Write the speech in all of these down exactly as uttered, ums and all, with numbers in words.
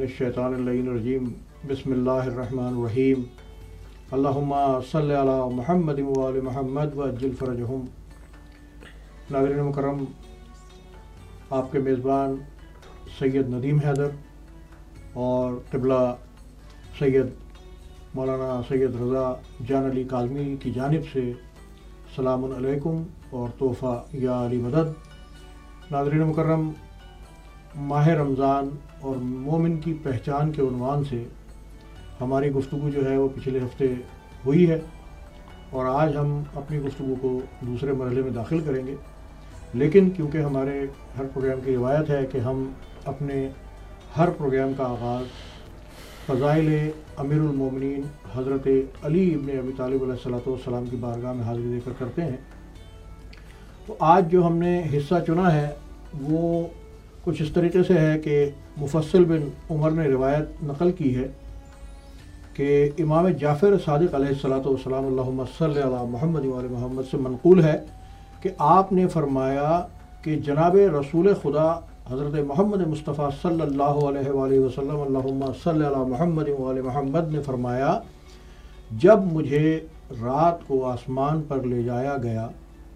मिनश्शैतानिर्रजीम बिस्मिल्लाहिर्रहमानिर्रहीम अल्लाहुम्मा सल्लि अला मुहम्मद व आलि मुहम्मद व अज्जिल फरजहुम। नाज़रीन मुकर्रम, आपके मेज़बान सैयद नदीम हैदर और क़िबला सैयद मौलाना सैयद रज़ा जान अली काज़मी की जानिब से सलामुन अलैकुम और तोहफ़ा या अली मदद। नाज़रीन मुकर्रम, माह रमज़ान और मोमिन की पहचान के उन्वान से हमारी गुफ्तगू जो है वो पिछले हफ्ते हुई है और आज हम अपनी गुफ्तगू को दूसरे मरहले में दाखिल करेंगे। लेकिन क्योंकि हमारे हर प्रोग्राम की रिवायत है कि हम अपने हर प्रोग्राम का आगाज़ फ़ज़ाइल अमीरुल मोमिनीन हज़रत अली इब्न अबी तालिब अलैहिस्सलातु वस्सलाम की बारगाह में हाज़िरी देकर करते हैं, तो आज जो हमने हिस्सा चुना है वो कुछ इस तरीके से है कि मुफस्सिल बिन उमर ने रिवायत नकल की है कि इमाम जाफ़र सादिक़ अलैहिस्सलातु वस्सलाम अल्लाहुम्मा सल्लि अला मुहम्मद व आलि मुहम्मद से मनक़ूल है कि आपने फरमाया कि जनाब रसूल खुदा हज़रत मोहम्मद मुस्तफ़ा सल्लल्लाहु अलैहि वसल्लम अल्लाहुम्मा सल्लि अला मुहम्मद व आलि मुहम्मद ने फरमाया, जब मुझे रात को आसमान पर ले जाया गया,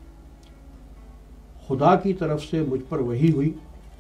खुदा की तरफ से मुझ पर वही हुई,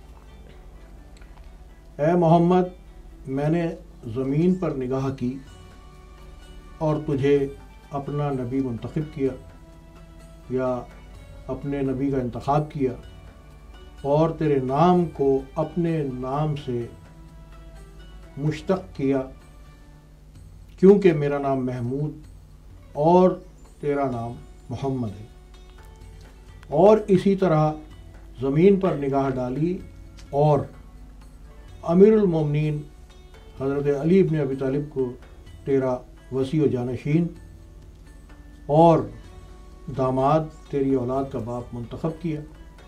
ए मोहम्मद, मैंने ज़मीन पर निगाह की और तुझे अपना नबी मुंतखब किया या अपने नबी का इंतखाब किया और तेरे नाम को अपने नाम से मुश्तक़ किया, क्योंकि मेरा नाम महमूद और तेरा नाम मोहम्मद है। और इसी तरह ज़मीन पर निगाह डाली और अमीरुल मोमिनीन हज़रत अली इब्न अबी तालिब को तेरा वसी व जानशीन और दामाद तेरी औलाद का बाप मुंतखब किया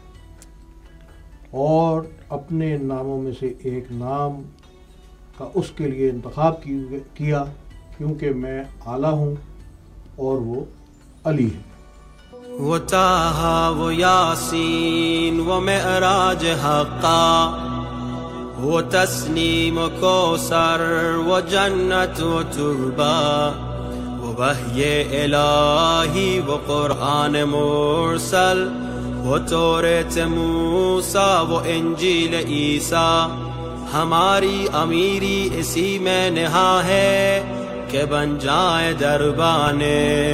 और अपने नामों में से एक नाम का उसके लिए इंतखाब किया, क्योंकि मैं आला हूँ और वो अली है। वो ताहा वो यासीन वो मेराज हक़ा वो तस्नीम कौसर वो जन्नत वो तुबा वो वह्ये इलाही वो कुरान मुरसल वो तौरात मूसा वो इंजील ईसा। हमारी अमीरी इसी में निहा है कि बन जाए दरबाने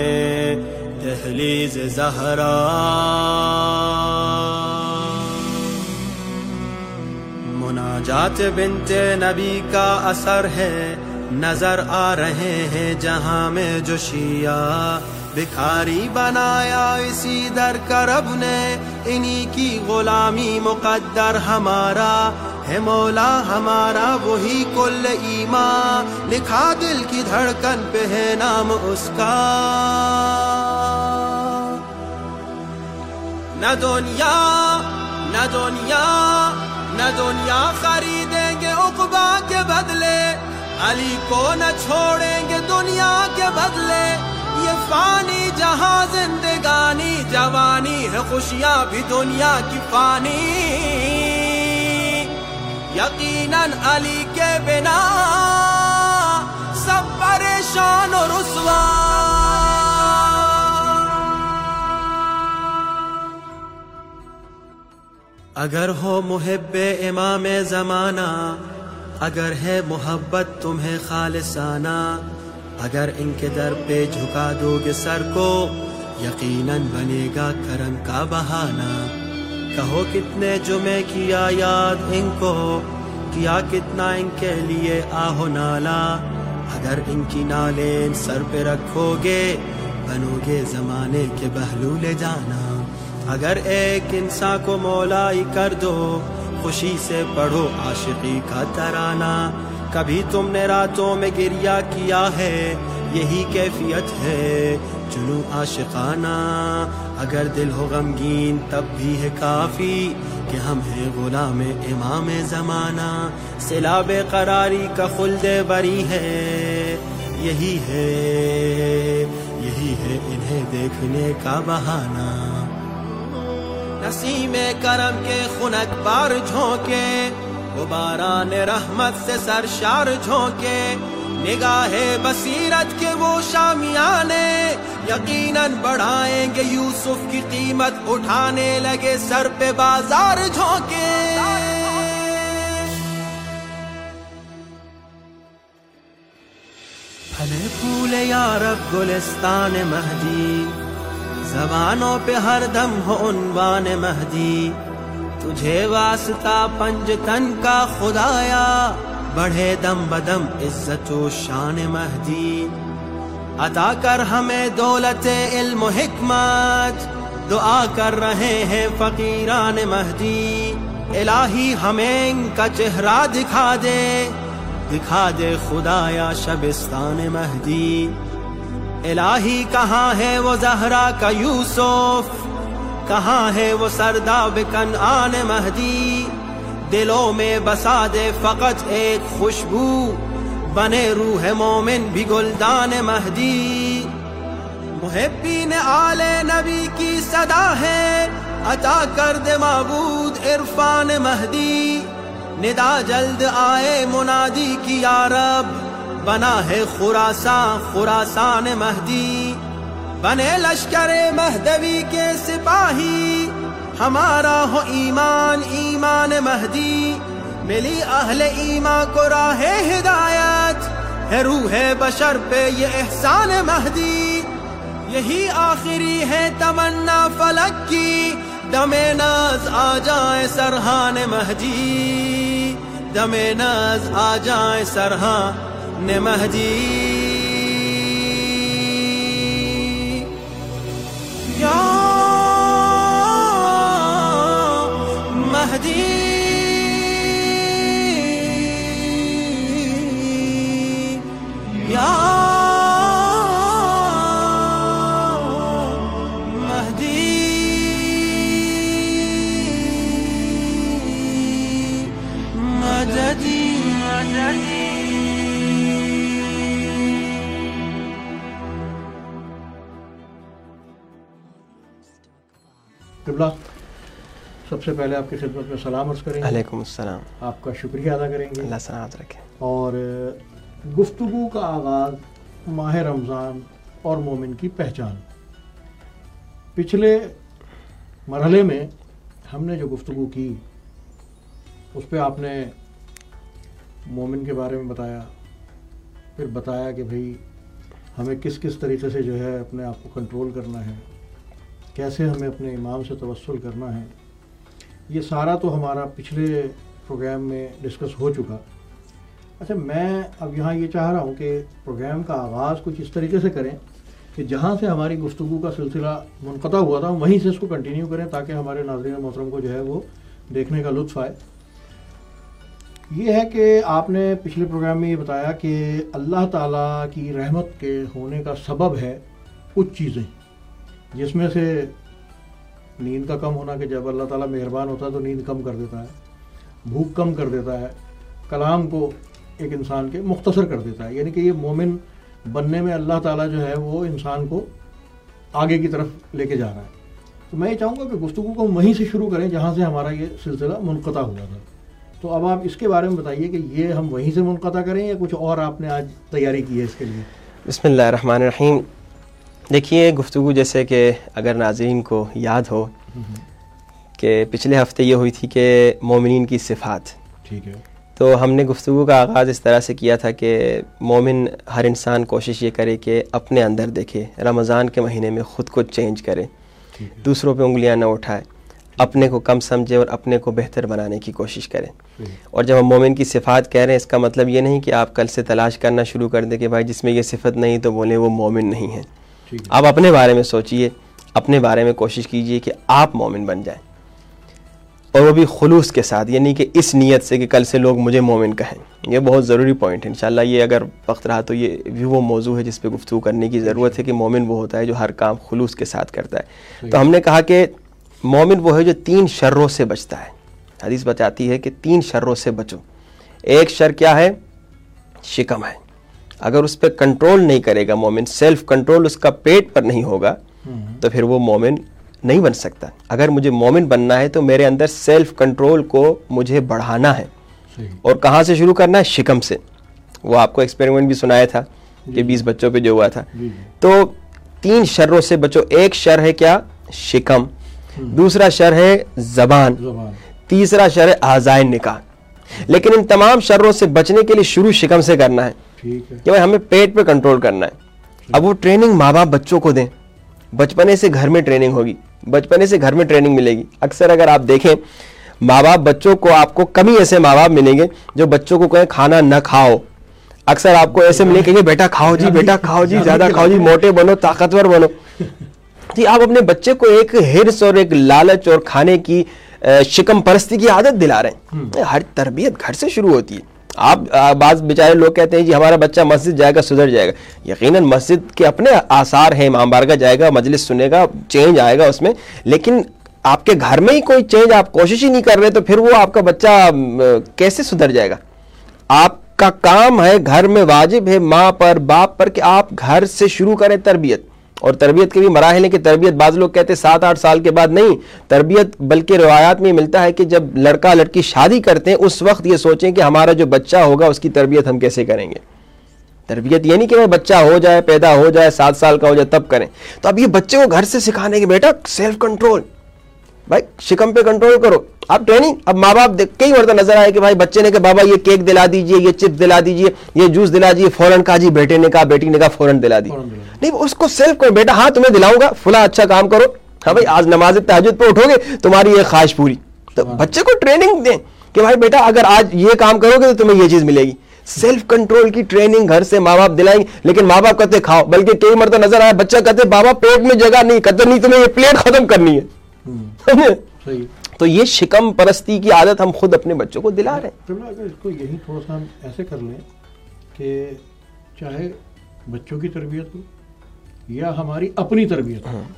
दहलीज ज़हरा। मुनाजात बिन्ते नबी का असर है, नजर आ रहे हैं जहां में जो शिया। भिखारी बनाया इसी दर का रब ने, इन्हीं की गुलामी मुकद्दर हमारा है। मौला हमारा वही कुल ईमान, लिखा दिल की धड़कन पे है नाम उसका। न दुनिया न दुनिया न दुनिया खरीदेंगे उक़बा के बदले, अली को न छोड़ेंगे दुनिया के बदले। ये फानी जहां जिंदगानी जवानी है, खुशियां भी दुनिया की फानी। यकीनन अली के बिना सब परेशान और रुसवा। अगर हो मुहिब्बे इमामे ज़माना, अगर है मोहब्बत तुम्हें खालिसाना, अगर इनके दर पे झुका दोगे सर को, यकीनन बनेगा करम का बहाना। कहो कितने जुमे किया याद इनको, किया कितना इनके लिए आहो नाला। अगर इनकी नालें सर पे रखोगे, बनोगे ज़माने के बहलूले जाना। अगर एक इंसान को मौलाई कर दो, खुशी से पढ़ो आशिकी का तराना। कभी तुमने रातों में गिरिया किया है, यही कैफियत है जुनू आशिकाना। अगर दिल हो गमगीन तब भी है काफी कि हम हैं गुलाम इमाम ज़माना। सिला बेकरारी का खुल्दे बरी है, यही है यही है इन्हें देखने का बहाना। नसीमे करम के खुनक बार झोंके, وہ باران رحمت سے سرشار جھونکے، نگاہ بصیرت کے وہ شامیانے یقیناً بڑھائیں گے یوسف کی قیمت، اٹھانے لگے سر پہ بازار جھونکے۔ پھلے پھولے یارب گلستان مہدی، زبانوں پہ ہر دم ہو عنوان مہدی، تجھے واسطہ پنجتن کا خدایا، بڑھے دم بدم عزت و شان مہدی، عطا کر ہمیں دولت علم و حکمت، دعا کر رہے ہیں فقیران مہدی، الہی ہمیں ان کا چہرہ دکھا دے، دکھا دے خدایا شبستان مہدی، الہی کہاں ہے وہ زہرا کا یوسف، کہاں ہے وہ سرداب کنعان مہدی، دلوں میں بسا دے فقط ایک خوشبو، بنے روح مومن بھی گلدان مہدی، محبین آل نبی کی صدا ہے، عطا کر دے معبود عرفان مہدی، ندا جلد آئے منادی کی یا رب، بنا ہے خراسان خراسان مہدی، بنے لشکر مہدوی کے سپاہی، ہمارا ہو ایمان ایمان مہدی، ملی اہل ایمان کو راہ ہدایت، ہے روح بشر پہ یہ احسان مہدی، یہی آخری ہے تمنا فلک کی، دم ناز آ جائے سرحان مہدی، دم ناز آ جائے سرحان مہدی، یا مہدی یا مہدی، مددی مددی۔ قبلہ، سب سے پہلے آپ کی خدمت میں سلام عرض کریں گے۔ علیکم السلام۔ آپ کا شکریہ ادا کریں گے۔ اللہ سلامت رکھے۔ اور گفتگو کا آغاز ماہ رمضان اور مومن کی پہچان۔ پچھلے مرحلے میں ہم نے جو گفتگو کی اس پہ آپ نے مومن کے بارے میں بتایا، پھر بتایا کہ بھئی ہمیں کس کس طریقے سے جو ہے اپنے آپ کو کنٹرول کرنا ہے، کیسے ہمیں اپنے امام سے توسل کرنا ہے۔ یہ سارا تو ہمارا پچھلے پروگرام میں ڈسکس ہو چکا۔ اچھا، میں اب یہاں یہ چاہ رہا ہوں کہ پروگرام کا آغاز کچھ اس طریقے سے کریں کہ جہاں سے ہماری گفتگو کا سلسلہ منقطع ہوا تھا وہیں سے اس کو کنٹینیو کریں، تاکہ ہمارے ناظرین محترم کو جو ہے وہ دیکھنے کا لطف آئے۔ یہ ہے کہ آپ نے پچھلے پروگرام میں یہ بتایا کہ اللہ تعالیٰ کی رحمت کے ہونے کا سبب ہے کچھ چیزیں، جس میں سے نیند کا کم ہونا، کہ جب اللہ تعالیٰ مہربان ہوتا ہے تو نیند کم کر دیتا ہے، بھوک کم کر دیتا ہے، کلام کو ایک انسان کے مختصر کر دیتا ہے، یعنی کہ یہ مومن بننے میں اللہ تعالیٰ جو ہے وہ انسان کو آگے کی طرف لے کے جا رہا ہے۔ تو میں یہ چاہوں گا کہ گفتگو کو وہیں سے شروع کریں جہاں سے ہمارا یہ سلسلہ منقطع ہوا تھا۔ تو اب آپ اس کے بارے میں بتائیے کہ یہ ہم وہیں سے منقطع کریں یا کچھ اور آپ نے آج تیاری کی ہے اس کے لیے؟ بسم اللہ الرحمن الرحیم۔ دیکھیے، گفتگو جیسے کہ اگر ناظرین کو یاد ہو کہ پچھلے ہفتے یہ ہوئی تھی کہ مومنین کی صفات، ٹھیک ہے، تو ہم نے گفتگو کا آغاز اس طرح سے کیا تھا کہ مومن ہر انسان کوشش یہ کرے کہ اپنے اندر دیکھے، رمضان کے مہینے میں خود کو چینج کرے، دوسروں پہ انگلیاں نہ اٹھائے، اپنے کو کم سمجھے اور اپنے کو بہتر بنانے کی کوشش کریں۔ اور جب ہم مومن کی صفات کہہ رہے ہیں، اس کا مطلب یہ نہیں کہ آپ کل سے تلاش کرنا شروع کر دیں کہ بھائی جس میں یہ صفت نہیں تو بولیں وہ مومن نہیں ہے۔ آپ اپنے بارے میں سوچئے، اپنے بارے میں کوشش کیجئے کہ آپ مومن بن جائیں، اور وہ بھی خلوص کے ساتھ، یعنی کہ اس نیت سے کہ کل سے لوگ مجھے مومن کہیں۔ یہ بہت ضروری پوائنٹ ہے۔ انشاءاللہ یہ اگر وقت رہا تو یہ بھی وہ موضوع ہے جس پہ گفتگو کرنے کی ضرورت ہے کہ مومن وہ ہوتا ہے جو ہر کام خلوص کے ساتھ کرتا ہے۔ تو ہم نے کہا کہ مومن وہ ہے جو تین شروں سے بچتا ہے۔ حدیث بتاتی ہے کہ تین شروں سے بچو۔ ایک شر کیا ہے؟ شکم ہے۔ اگر اس پہ کنٹرول نہیں کرے گا مومن، سیلف کنٹرول اس کا پیٹ پر نہیں ہوگا، تو پھر وہ مومن نہیں بن سکتا۔ اگر مجھے مومن بننا ہے تو میرے اندر سیلف کنٹرول کو مجھے بڑھانا ہے، اور کہاں سے شروع کرنا ہے؟ شکم سے. وہ آپ کو ایکسپیریمنٹ بھی سنایا تھا کہ بیس بچوں پہ جو ہوا تھا. تو تین شروں سے بچو. ایک شر ہے کیا؟ شکم. دوسرا شر ہے زبان. تیسرا شر ہے اعضائے نکاح. لیکن ان تمام شروں سے بچنے کے لیے شروع شکم سے کرنا ہے کہ بھائی ہمیں پیٹ پہ کنٹرول کرنا ہے. اب وہ ٹریننگ ماں باپ بچوں کو دیں. بچپنے سے گھر میں ٹریننگ ہوگی, بچپنے سے گھر میں ٹریننگ ملے گی. اکثر اگر آپ دیکھیں ماں باپ بچوں کو, آپ کو کم ہی ایسے ماں باپ ملیں گے جو بچوں کو کہیں کھانا نہ کھاؤ. اکثر آپ کو ایسے ملیں کہ بیٹا کھاؤ جی, بیٹا کھاؤ جی, زیادہ کھاؤ جی, موٹے بنو, طاقتور بنو. جی آپ اپنے بچے کو ایک ہرس اور ایک لالچ اور کھانے کی شکم پرستی کی عادت دلا رہے ہیں. ہر تربیت گھر سے شروع ہوتی ہے. آپ بعض بیچارے لوگ کہتے ہیں جی ہمارا بچہ مسجد جائے گا سدھر جائے گا. یقیناً مسجد کے اپنے آثار ہیں, امام بارگاہ جائے گا, مجلس سنے گا, چینج آئے گا اس میں. لیکن آپ کے گھر میں ہی کوئی چینج آپ کوشش ہی نہیں کر رہے تو پھر وہ آپ کا بچہ کیسے سدھر جائے گا؟ آپ کا کام ہے, گھر میں واجب ہے ماں پر باپ پر کہ آپ گھر سے شروع کریں تربیت. اور تربیت کے بھی مراحل ہیں کہ تربیت بعض لوگ کہتے ہیں سات آٹھ سال کے بعد نہیں تربیت, بلکہ روایات میں ملتا ہے کہ جب لڑکا لڑکی شادی کرتے ہیں اس وقت یہ سوچیں کہ ہمارا جو بچہ ہوگا اس کی تربیت ہم کیسے کریں گے. تربیت یہ نہیں کہ بچہ ہو جائے, پیدا ہو جائے, سات سال کا ہو جائے تب کریں. تو اب یہ بچے کو گھر سے سکھانے کہ بیٹا سیلف کنٹرول, بھائی شکم پہ کنٹرول کرو. اب ٹریننگ, اب ماں باپ کئی مرتبہ نظر آئے کہ بھائی بچے نے کہ بابا یہ کیک دلا دیجئے, یہ چپس دلا دیجئے, یہ جوس دلا دیجئے, فوراً کہا جی بیٹے نے کہا, بیٹی نے کہا فوراً دلا دی. نہیں, اس کو سیلف کرو, بیٹا ہاں تمہیں دلاؤں گا, فلاں اچھا کام کرو, ہاں بھائی آج نماز تہجد پہ اٹھو گے تمہاری یہ خواہش پوری. تو بچے کو ٹریننگ دیں کہ بھائی بیٹا اگر آج یہ کام کرو گے تو تمہیں یہ چیز ملے گی. سیلف کنٹرول کی ٹریننگ گھر سے ماں باپ دلائیں گے. لیکن ماں باپ کہتے کھاؤ, بلکہ کئی مرتبہ نظر آیا بچہ کہتے بابا پیٹ میں جگہ نہیں, کہتے نہیں تمہیں یہ پلیٹ ختم کرنی ہے. تو یہ شکم پرستی کی عادت ہم خود اپنے بچوں کو دلا رہے ہیں. اگر اس کو یہی تھوڑا سا ہم ایسے کر لیں کہ چاہے بچوں کی تربیت ہو یا ہماری اپنی تربیت ہو,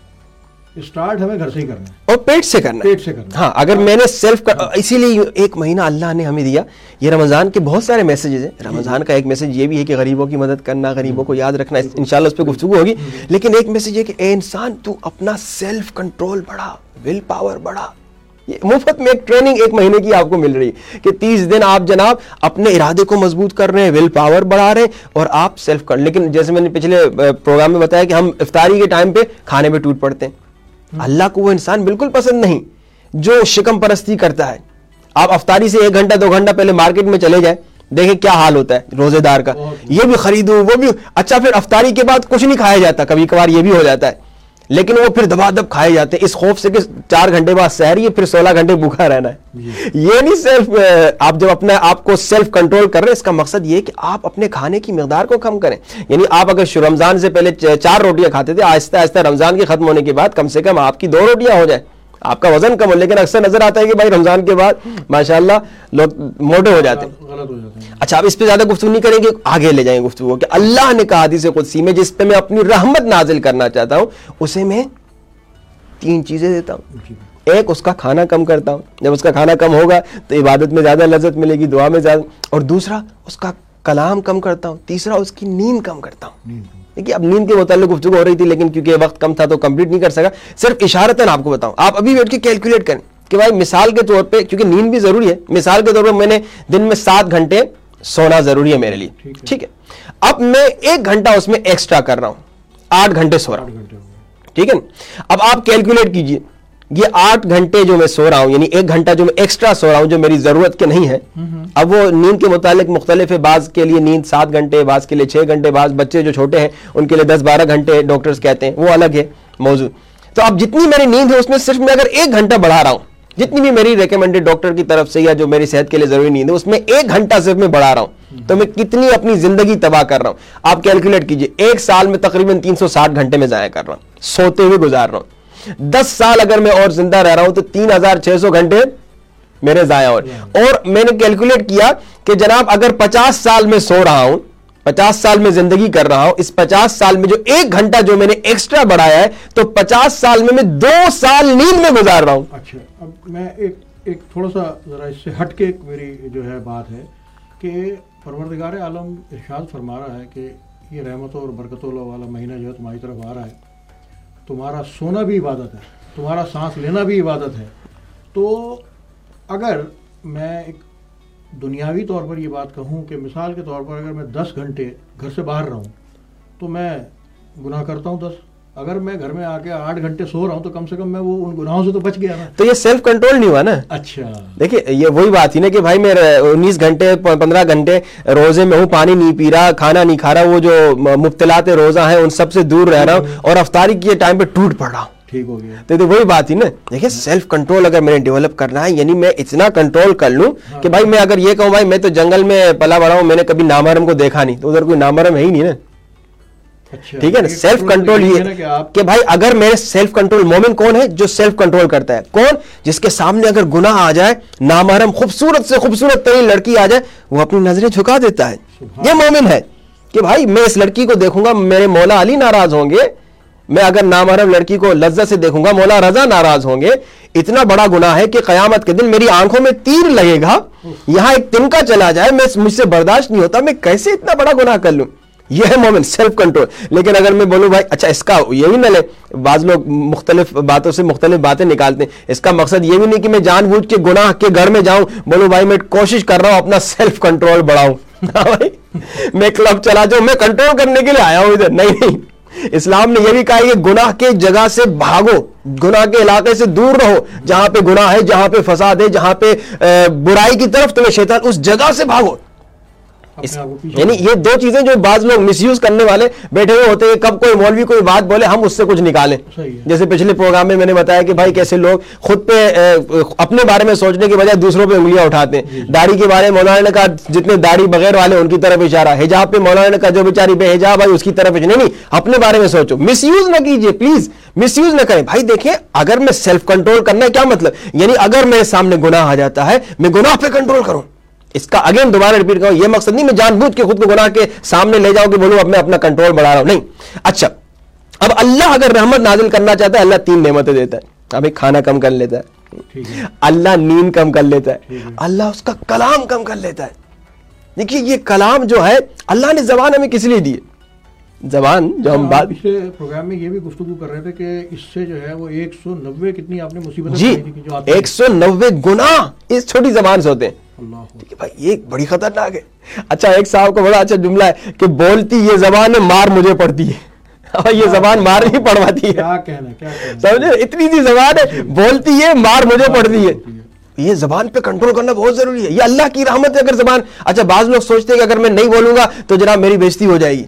اسٹارٹ ہمیں گھر سے ہی کرنا ہے اور پیٹ سے کرنا ہے. پیٹ سے کرنا. ہاں اگر میں نے سیلف کر... اسی لیے ایک مہینہ اللہ نے ہمیں دیا. یہ رمضان کے بہت سارے میسیجز ہیں. رمضان کا ایک میسیج یہ بھی ہے کہ غریبوں کی مدد کرنا, غریبوں کو یاد رکھنا, انشاءاللہ اس پہ گفتگو ہوگی. لیکن ایک میسیج ہے کہ اے انسان تو اپنا سیلف کنٹرول بڑھا, ول پاور بڑھا. یہ مفت میں ایک ٹریننگ ایک مہینے کی آپ کو مل رہی ہے کہ تیس دن آپ جناب اپنے ارادے کو مضبوط کر رہے ہیں, ول پاور بڑھا رہے ہیں اور آپ سیلف کر. لیکن جیسے میں نے پچھلے پروگرام میں بتایا کہ ہم افطاری کے ٹائم پہ کھانے پہ ٹوٹ پڑتے ہیں. اللہ کو وہ انسان بالکل پسند نہیں جو شکم پرستی کرتا ہے. آپ افطاری سے ایک گھنٹہ دو گھنٹہ پہلے مارکیٹ میں چلے جائیں, دیکھیں کیا حال ہوتا ہے روزے دار کا, یہ بھی خریدو وہ بھی. اچھا پھر افطاری کے بعد کچھ نہیں کھایا جاتا, کبھی کبھار یہ بھی ہو جاتا ہے, لیکن وہ پھر دبا دب کھائے جاتے ہیں اس خوف سے کہ چار گھنٹے بعد سحری ہے, پھر سولہ گھنٹے بھوکا رہنا ہے. یہ نہیں سیلف, آپ جب اپنے آپ کو سیلف کنٹرول کر رہے ہیں اس کا مقصد یہ کہ آپ اپنے کھانے کی مقدار کو کم کریں. یعنی آپ اگر رمضان سے پہلے چار روٹیاں کھاتے تھے, آہستہ آہستہ رمضان کے ختم ہونے کے بعد کم سے کم آپ کی دو روٹیاں ہو جائیں, آپ کا وزن کم ہو. لیکن اکثر نظر آتا ہے کہ بھائی رمضان کے بعد ماشاءاللہ لوگ موٹے ہو جاتے ہیں. اچھا اب اس پہ زیادہ گفتگو نہیں کریں گے, آگے لے جائیں گفتگو کہ اللہ نے کہا حدیث قدسی میں جس پہ میں اپنی رحمت نازل کرنا چاہتا ہوں اسے میں تین چیزیں دیتا ہوں. ایک اس کا کھانا کم کرتا ہوں, جب اس کا کھانا کم ہوگا تو عبادت میں زیادہ لذت ملے گی, دعا میں زیادہ. اور دوسرا اس کا کلام کم کرتا ہوں. تیسرا اس کی نیند کم کرتا ہوں. دیکھیے اب نیند کے متعلق گفتگو ہو رہی تھی لیکن کیونکہ وقت کم تھا تو کمپلیٹ نہیں کر سکا. صرف اشارتاً آپ کو بتاؤں, آپ ابھی بیٹھ کے کیلکولیٹ کریں کہ بھائی مثال کے طور پہ, کیونکہ نیند بھی ضروری ہے, مثال کے طور پہ میں نے دن میں سات گھنٹے سونا ضروری ہے میرے لیے, ٹھیک ہے. اب میں ایک گھنٹہ اس میں ایکسٹرا کر رہا ہوں, آٹھ گھنٹے سو رہا ہوں, ٹھیک ہے. اب آپ کیلکولیٹ کیجئے یہ آٹھ گھنٹے جو میں سو رہا ہوں, یعنی ایک گھنٹہ جو میں ایکسٹرا سو رہا ہوں جو میری ضرورت کے نہیں ہے. اب وہ نیند کے متعلق مختلف ہے, بعض کے لیے نیند سات گھنٹے, بعض کے لیے چھ گھنٹے, بعض بچے جو چھوٹے ہیں ان کے لیے دس بارہ گھنٹے ڈاکٹرز کہتے ہیں, وہ الگ ہے موضوع. تو اب جتنی میری نیند ہے اس میں صرف میں اگر ایک گھنٹہ بڑھا رہا ہوں, جتنی بھی میری ریکمینڈڈ ڈاکٹر کی طرف سے یا جو میری صحت کے لیے ضروری نیند ہے اس میں ایک گھنٹہ صرف میں بڑھا رہا ہوں, تو میں کتنی اپنی زندگی تباہ کر رہا ہوں. آپ کیلکولیٹ کیجئے, ایک سال میں تقریباً تین سو ساٹھ گھنٹے میں ضائع کر رہا ہوں, سوتے ہوئے گزار رہا ہوں. دس سال اگر میں اور زندہ رہ رہا ہوں تو تین ہزار چھ سو گھنٹے میرے ضائع ہو رہے. اور میں نے کیلکولیٹ کیا کہ جناب اگر پچاس سال میں سو رہا ہوں, پچاس سال میں زندگی کر رہا ہوں, اس پچاس سال میں جو ایک گھنٹہ جو میں نے ایکسٹرا بڑھایا ہے تو پچاس سال میں میں دو سال نیند میں گزار رہا ہوں. اچھا اب میں ایک ایک تھوڑا سا ذرا اس سے ہٹ کے ایک میری جو ہے بات ہے کہ پروردگار عالم ارشاد فرما رہا ہے کہ یہ رحمتوں اور برکتوں والا مہینہ جو ہے تمہاری طرف آ رہا ہے, تمہارا سونا بھی عبادت ہے, تمہارا سانس لینا بھی عبادت ہے. تو اگر میں ایک دنیاوی طور پر یہ بات کہوں کہ مثال کے طور پر اگر میں دس گھنٹے گھر سے باہر رہوں تو میں گناہ کرتا ہوں دس. اگر میں گھر میں آ کے آٹھ گھنٹے سو رہا ہوں تو کم سے کم میں وہ ان گناہوں سے تو بچ گیا نا. تو یہ سیلف کنٹرول نہیں ہوا نا. اچھا دیکھیے یہ وہی بات تھی نا کہ بھائی میں انیس گھنٹے پندرہ گھنٹے روزے میں ہوں, پانی نہیں پی رہا, کھانا نہیں کھا رہا, وہ جو مبتلات روزہ ہیں ان سب سے دور رہ رہا ہوں اور افطاری کے ٹائم پہ ٹوٹ پڑ رہا ہوں. ٹھیک ہو گیا. تو وہی بات تھی نا. دیکھیں سیلف کنٹرول اگر میں نے ڈیولپ کرنا ہے, یعنی میں اتنا کنٹرول کر لوں کہ بھائی میں اگر یہ کہوں بھائی میں تو جنگل میں پلا بڑا ہوں, میں نے کبھی نامحرم کو دیکھا نہیں, تو ادھر کوئی نامحرم ہے ہی نہیں نا. ٹھیک ہے نا. سیلف کنٹرول یہ کہ بھائی اگر میرے سیلف کنٹرول, مومن کون ہے جو سیلف کنٹرول کرتا ہے؟ کون؟ جس کے سامنے اگر گناہ آ جائے, نامحرم خوبصورت سے خوبصورت ترین لڑکی آ جائے, وہ اپنی نظریں جھکا دیتا ہے. یہ مومن ہے کہ بھائی میں اس لڑکی کو دیکھوں گا میرے مولا علی ناراض ہوں گے, میں اگر نامحرم لڑکی کو لذت سے دیکھوں گا مولا رضا ناراض ہوں گے. اتنا بڑا گناہ ہے کہ قیامت کے دن میری آنکھوں میں تیر لگے گا, یہاں ایک تنکا چلا جائے, میں مجھ سے برداشت نہیں ہوتا, میں کیسے اتنا بڑا گناہ کر لوں. یہ ہے مومن, سیلف کنٹرول. لیکن اگر میں بولوں بھائی اچھا اس کا یہ بھی نہ لے, بعض لوگ مختلف باتوں سے مختلف باتیں نکالتے ہیں, اس کا مقصد یہ بھی نہیں کہ میں جان بوجھ کے گناہ کے گھر میں جاؤں, بولوں بھائی میں کوشش کر رہا ہوں اپنا سیلف کنٹرول بڑھاؤں, بھائی میں کلب چلا جاؤں, میں کنٹرول کرنے کے لیے آیا ہوں ادھر. نہیں نہیں, اسلام نے یہ بھی کہا کہ گناہ کے جگہ سے بھاگو, گناہ کے علاقے سے دور رہو, جہاں پہ گناہ ہے, جہاں پہ فساد ہے, جہاں پہ برائی کی طرف تمہیں شیطان, اس جگہ سے بھاگو. یعنی یہ دو چیزیں جو بعض لوگ مس یوز کرنے والے بیٹھے ہوئے ہوتے ہیں, کب کوئی مولوی کوئی بات بولے ہم اس سے کچھ نکالیں. جیسے پچھلے پروگرام میں میں نے بتایا کہ بھائی کیسے لوگ خود پہ اپنے بارے میں سوچنے کے بجائے دوسروں پہ انگلیاں اٹھاتے ہیں. داڑھی کے بارے میں مولانا نے کہا جتنے داڑھی بغیر والے ان کی طرف اشارہ, حجاب پہ مولانا نے کہا جو بیچاری بے حجاب ہے اس کی طرف. نہیں نہیں, اپنے بارے میں سوچو, مس یوز نہ کیجیے پلیز, مس یوز نہ کریں. بھائی دیکھیں اگر میں سیلف کنٹرول کرنا ہے کیا مطلب, یعنی اگر میرے سامنے گناہ آ جاتا ہے میں گناہ پہ کنٹرول کروں. اس کا اگین دوبارہ ریپیٹ کروں, یہ مقصد نہیں میں جان بوجھ کے خود کو گناہ کے سامنے لے جاؤں کہ بولوں اب میں اپنا کنٹرول بڑھا رہا ہوں, نہیں. اچھا اب اللہ اگر رحمت نازل کرنا چاہتا ہے, اللہ تین نعمتیں دیتا ہے. اب ایک کھانا کم کر لیتا ہے, اللہ نیند کم کر لیتا ہے, اللہ اس کا کلام کم کر لیتا ہے. دیکھیے یہ کلام جو ہے اللہ نے زبان ہمیں کس لیے دی ہے, زبان جو ہم بات پچھلے پروگرام میں یہ بھی گفتگو کر رہے تھے کہ اس سے جو ہے وہ ایک سو نوے کتنی آپ نے مصیبتیں جی ایک سو نوے گناہ اس چھوٹی زبان سے ہوتے ہیں. اللہ بھائی یہ بڑی خطرناک ہے. اچھا ایک صاحب کو بڑا اچھا جملہ ہے کہ بولتی یہ زبان ہے مار مجھے پڑتی ہے. یہ زبان مار نہیں پڑواتی ہے, کیا کہنا کیا کہنا, سمجھے, اتنی سی زبان ہے, بولتی ہے مار مجھے پڑتی ہے. یہ زبان پہ کنٹرول کرنا بہت ضروری ہے, یہ اللہ کی رحمت ہے اگر زبان. اچھا بعض لوگ سوچتے ہیں کہ اگر میں نہیں بولوں گا تو جناب میری بےزتی ہو جائے گی.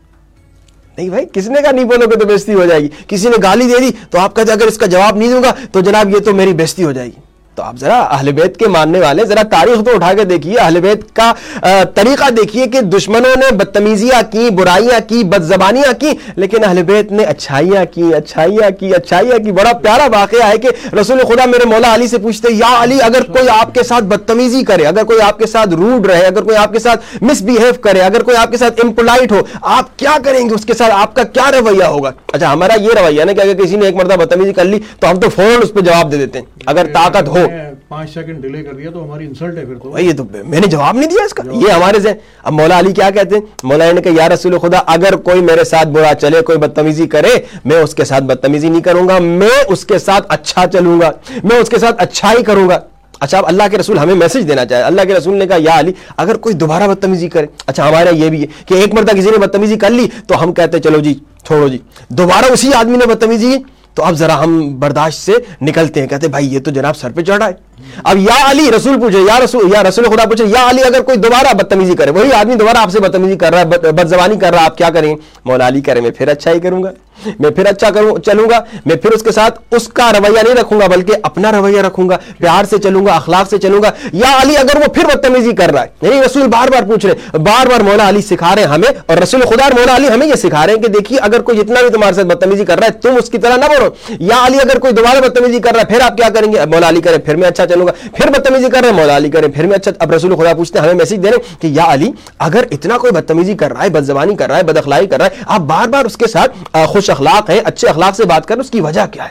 نہیں بھائی, کس نے کہا نہیں بولو گے تو بےزتی ہو جائے گی. کسی نے گالی دے دی تو آپ کہتے اگر اس کا جواب نہیں دوں گا تو جناب یہ تو میری بےزتی ہو جائے گی. تو آپ ذرا اہل بیت کے ماننے والے ذرا تاریخ تو اٹھا کے دیکھیے, اہل بیت کا طریقہ دیکھیے کہ دشمنوں نے بدتمیزیاں کی, برائیاں کی, بد زبانیاں کی, لیکن اہل بیت نے اچھائیاں کی اچھائیاں کی اچھائیاں کی. بڑا پیارا واقعہ ہے کہ رسول خدا میرے مولا علی سے پوچھتے یا علی اگر کوئی آپ کے ساتھ بدتمیزی کرے, اگر کوئی آپ کے ساتھ روڈ رہے, اگر کوئی آپ کے ساتھ مس بہیو کرے, اگر کوئی آپ کے ساتھ امپولائٹ ہو, آپ کیا کریں گے, اس کے ساتھ آپ کا کیا رویہ ہوگا؟ اچھا ہمارا یہ رویہ نا کہ اگر کسی نے ایک مرتبہ بدتمیزی کر لی تو ہم تو فوراً اس پہ جواب دے دیتے ہیں اگر طاقت ہو. پانچ سیکنڈ ڈیلے کر دیا تو ہماری انسلٹ ہے پھر تو. یہ تو میں نے جواب نہیں دیا اس کا, یہ ہمارے سے. اب مولا علی کیا کہتے ہیں, مولا نے کہا یا رسول خدا اگر کوئی میرے ساتھ برا چلے, کوئی بدتمیزی کرے, میں اس کے ساتھ بدتمیزی نہیں کروں گا, میں اس کے ساتھ اچھا چلوں گا, میں اس کے ساتھ اچھائی کروں گا. اچھا اب اللہ کے رسول ہمیں میسج دینا چاہے. اللہ کے رسول نے کہا یا علی اگر کوئی دوبارہ بدتمیزی کرے. اچھا ہمارا یہ بھی ہے کہ ایک مرتبہ کسی نے بدتمیزی کر لی تو ہم کہتے چلو جی چھوڑو جی, دوبارہ اسی آدمی نے بدتمیزی کی تو اب ذرا ہم برداشت سے نکلتے ہیں, کہتے بھائی یہ تو جناب سر پہ چڑھا ہے. اب یا علی رسول پوچھے, یا رسول یا رسول خدا پوچھے یا علی اگر کوئی دوبارہ بدتمیزی کرے, وہی آدمی دوبارہ آپ سے بدتمیزی کر رہا ہے, بد زبانی کر رہا ہے, آپ کیا کریں؟ مولا علی کرے میں پھر اچھا ہی کروں گا, میں پھر اچھا کروں چلوں گا, میں پھر اس کے ساتھ اس کا رویہ نہیں رکھوں گا بلکہ اپنا رویہ رکھوں گا, پیار سے چلوں گا, اخلاق سے چلوں گا. یا علی اگر وہ پھر بدتمیزی کر رہا ہے, یعنی رسول بار بار پوچھ رہے, بار بار مولا علی سکھا رہے ہیں ہمیں, اور رسول خدا اور مولا علی ہمیں یہ سکھا رہے ہیں کہ دیکھیے اگر کوئی جتنا بھی تمہارے ساتھ بدتمیزی کر رہا ہے تم اس کی طرح نہ بڑھو. یا علی اگر کوئی دوبارہ بدتمیزی کر رہا ہے پھر آپ کیا کریں گے؟ مولا علی کرے پھر میں اچھا چلوں گا, پھر بدتمیزی کر رہے ہیں مولا علی کرے پھر میں اچھا. اب رسول خدا پوچھتے ہیں ہمیں میسج دے رہے ہیں کہ یا علی اگر اتنا کوئی بدتمیزی کر رہا ہے, بد زبانی کر رہا ہے, بد اخلاقی کر رہا ہے, آپ بار بار اس کے ساتھ خوش اخلاق ہیں, اچھے اخلاق سے بات کریں, اس کی وجہ کیا ہے؟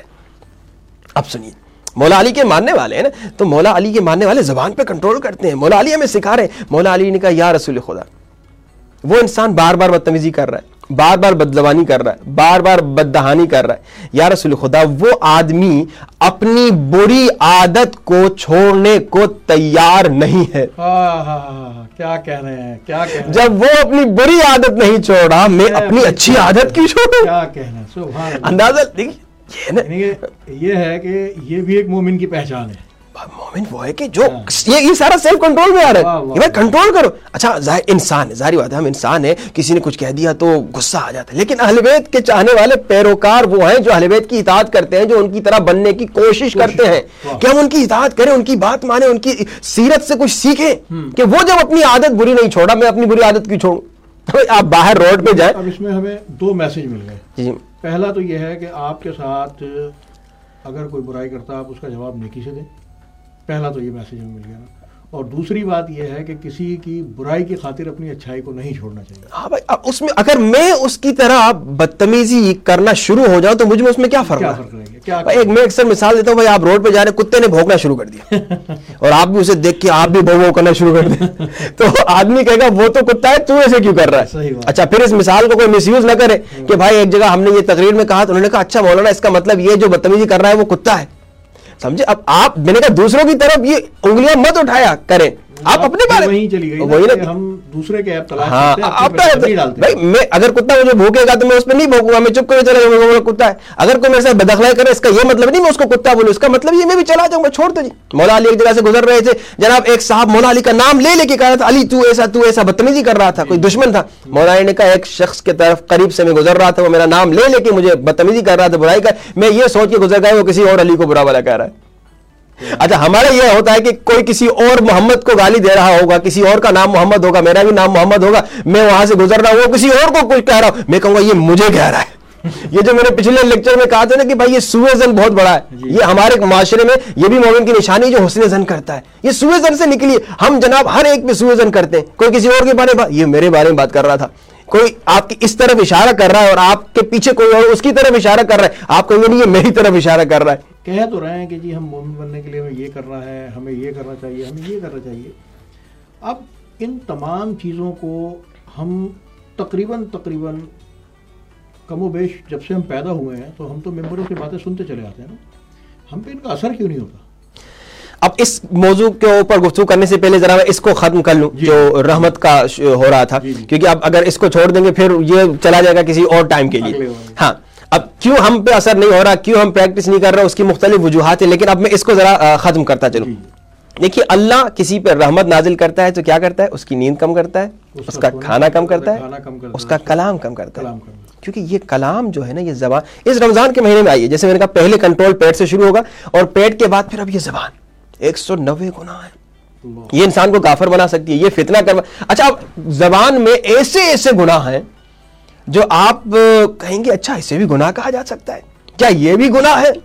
اب سنیے, مولا علی کے ماننے والے ہیں نا, تو مولا علی کے ماننے والے زبان پہ کنٹرول کرتے ہیں. مولا علی ہمیں سکھا رہے ہیں. مولا علی نے کہا یا رسول خدا وہ انسان بار بار بدتمیزی کر رہا ہے, بار بار بدزبانی کر رہا ہے, بار بار بددہانی کر رہا ہے, یا رسول خدا وہ آدمی اپنی بری عادت کو چھوڑنے کو تیار نہیں ہے. کیا کہہ رہے ہیں, کیا کہہ رہے ہیں, جب وہ اپنی بری عادت نہیں چھوڑا, میں اپنی اچھی عادت کی چھوڑوں, کیا کہنا. سبحان اللہ. اندازہ دیکھیے, یہ ہے کہ یہ بھی ایک مومن کی پہچان ہے. مومن وہ ہے کہ جو یہ یہ سارا سیلف کنٹرول میں آ رہا ہے, یہ بھائی کنٹرول کرو. اچھا ظاہر انسان ہے, ظاہری بات ہے, ہم انسان ہیں, کسی نے کچھ کہہ دیا تو غصہ آ جاتا ہے, لیکن اہل بیت کے چاہنے والے پیروکار وہ ہیں جو اہل بیت کی اطاعت کرتے ہیں, جو ان کی طرح بننے کی کوشش کرتے ہیں کہ ہم ان کی اطاعت کریں, ان کی بات مانیں, ان کی سیرت سے کچھ سیکھیں, کہ وہ جب اپنی عادت بری نہیں چھوڑا, میں اپنی بری عادت کیوں چھوڑوں. آپ باہر روڈ پہ جائیں. اب اس میں ہمیں دو میسج مل گئے. پہلا تو یہ ہے کہ آپ کے ساتھ اگر کوئی برائی کرتا ہے آپ اس کا جواب نیکی سے دیں, پہلا تو یہ میسج ہمیں مل گیا نا. اور دوسری بات یہ ہے کہ کسی کی برائی کی خاطر اپنی اچھائی کو نہیں چھوڑنا چاہیے. ہاں بھائی, اس میں اگر میں اس کی طرح بدتمیزی کرنا شروع ہو جاؤں تو مجھ میں اس میں کیا فرق ہے. ایک میں اکثر مثال دیتا ہوں, بھائی آپ روڈ پہ جا رہے, کتے نے بھونکنا شروع کر دیا اور آپ بھی اسے دیکھ کے آپ بھی بھو بھو کرنا شروع کر دیں, تو آدمی کہے گا وہ تو کتا ہے, تو ایسے کیوں کر رہا ہے. اچھا پھر اس مثال کو کوئی مس یوز نہ کرے کہ بھائی ایک جگہ ہم نے یہ تقریر میں کہا تو انہوں نے کہا اچھا مولانا اس کا مطلب یہ جو بدتمیزی کر رہا ہے وہ کتا ہے, سمجھے. اب آپ, میں نے کہا دوسروں کی طرف یہ انگلیاں مت اٹھایا کریں, آپ اپنے بارے وہیں چلی گئی وہی نا, ہم دوسرے کے ایپ تلاش ہاں کرتے ہیں. بھائی میں اگر کتا مجھے بھوکے گا تو میں اس پہ نہیں بھوکوں گا, میں چپ کر چلا جاؤں گا کتا ہے. اگر کوئی میرے ساتھ بداخلائی کرے, اس کا یہ مطلب نہیں میں اس کو کتا بولوں, اس کا مطلب یہ میں بھی چلا جاؤں گا, چھوڑ دو جی. مولا علی ایک جگہ سے گزر رہے تھے, جناب ایک صاحب مولا علی کا نام لے لے کے کہہ رہا تھا, علی تو ایسا تو ایسا, بدتمیزی کر رہا تھا, کوئی دشمن تھا. مولا علی نے کہا ایک شخص کے طرف قریب سے میں گزر رہا تھا, وہ میرا نام لے لے کے مجھے بدتمیزی کر رہا تھا, برائی کر, میں یہ سوچ کے گزر گیا وہ کسی اور علی کو برا بھلا کہہ رہا ہے. اچھا ہمارا یہ ہوتا ہے کہ کوئی کسی اور محمد کو گالی دے رہا ہوگا, کسی اور کا نام محمد ہوگا, میرا بھی نام محمد ہوگا, میں وہاں سے گزر رہا ہوں, وہ کسی اور کو کچھ کہہ رہا ہوں, میں کہوں گا یہ مجھے کہہ رہا ہے. یہ جو میں نے پچھلے لیکچر میں کہا تھا نا کہ بھائی یہ سوء ظن بہت بڑا ہے, یہ ہمارے معاشرے میں یہ بھی مومن کی نشانی جو حسن ظن کرتا ہے, یہ سوء ظن سے نکلی. ہم جناب ہر ایک پہ سوء ظن کرتے ہیں, کوئی کسی اور کے بارے میں, یہ میرے بارے میں بات کر رہا تھا, کوئی آپ کی اس طرف اشارہ کر رہا ہے اور آپ کے پیچھے کوئی اور اس کی طرف اشارہ کر رہا ہے, آپ کہیں گے نہیں یہ میری طرف اشارہ کر رہا ہے. کہہ تو رہے ہیں کہ جی ہم مومن بننے کے لیے ہمیں یہ کرنا ہے, ہمیں یہ کرنا چاہیے, ہمیں یہ کرنا چاہیے. اب ان تمام چیزوں کو ہم تقریباً تقریباً کم و بیش جب سے ہم پیدا ہوئے ہیں تو ہم تو ممبروں کی باتیں سنتے چلے آتے ہیں نا, ہم پہ ان کا اثر کیوں نہیں ہوتا. اب اس موضوع کے اوپر گفتگو کرنے سے پہلے ذرا میں اس کو ختم کر لوں جو رحمت کا ہو رہا تھا, کیونکہ اب اگر اس کو چھوڑ دیں گے پھر یہ چلا جائے گا کسی اور ٹائم کے لیے. ہاں اب کیوں ہم پہ اثر نہیں ہو رہا, کیوں ہم پریکٹس نہیں کر رہے, اس کی مختلف وجوہات ہیں, لیکن اب میں اس کو ذرا ختم کرتا چلوں. دیکھیے اللہ کسی پہ رحمت نازل کرتا ہے تو کیا کرتا ہے, اس کی نیند کم کرتا ہے, اس کا کھانا کم کرتا ہے, اس کا کلام کم کرتا ہے, کیونکہ یہ کلام جو ہے نا, یہ زبان اس رمضان کے مہینے میں آئی ہے, جیسے میں نے کہا پہلے کنٹرول پیٹ سے شروع ہوگا اور پیٹ کے بعد پھر اب یہ زبان, ایک سو نوے گناہ ہے, یہ انسان کو کافر بنا سکتی ہے, یہ فتنہ کر. اچھا اب زبان میں ایسے ایسے گناہ ہیں جو آپ کہیں گے اچھا اسے بھی گناہ کہا جا سکتا ہے, کیا یہ بھی گناہ ہے.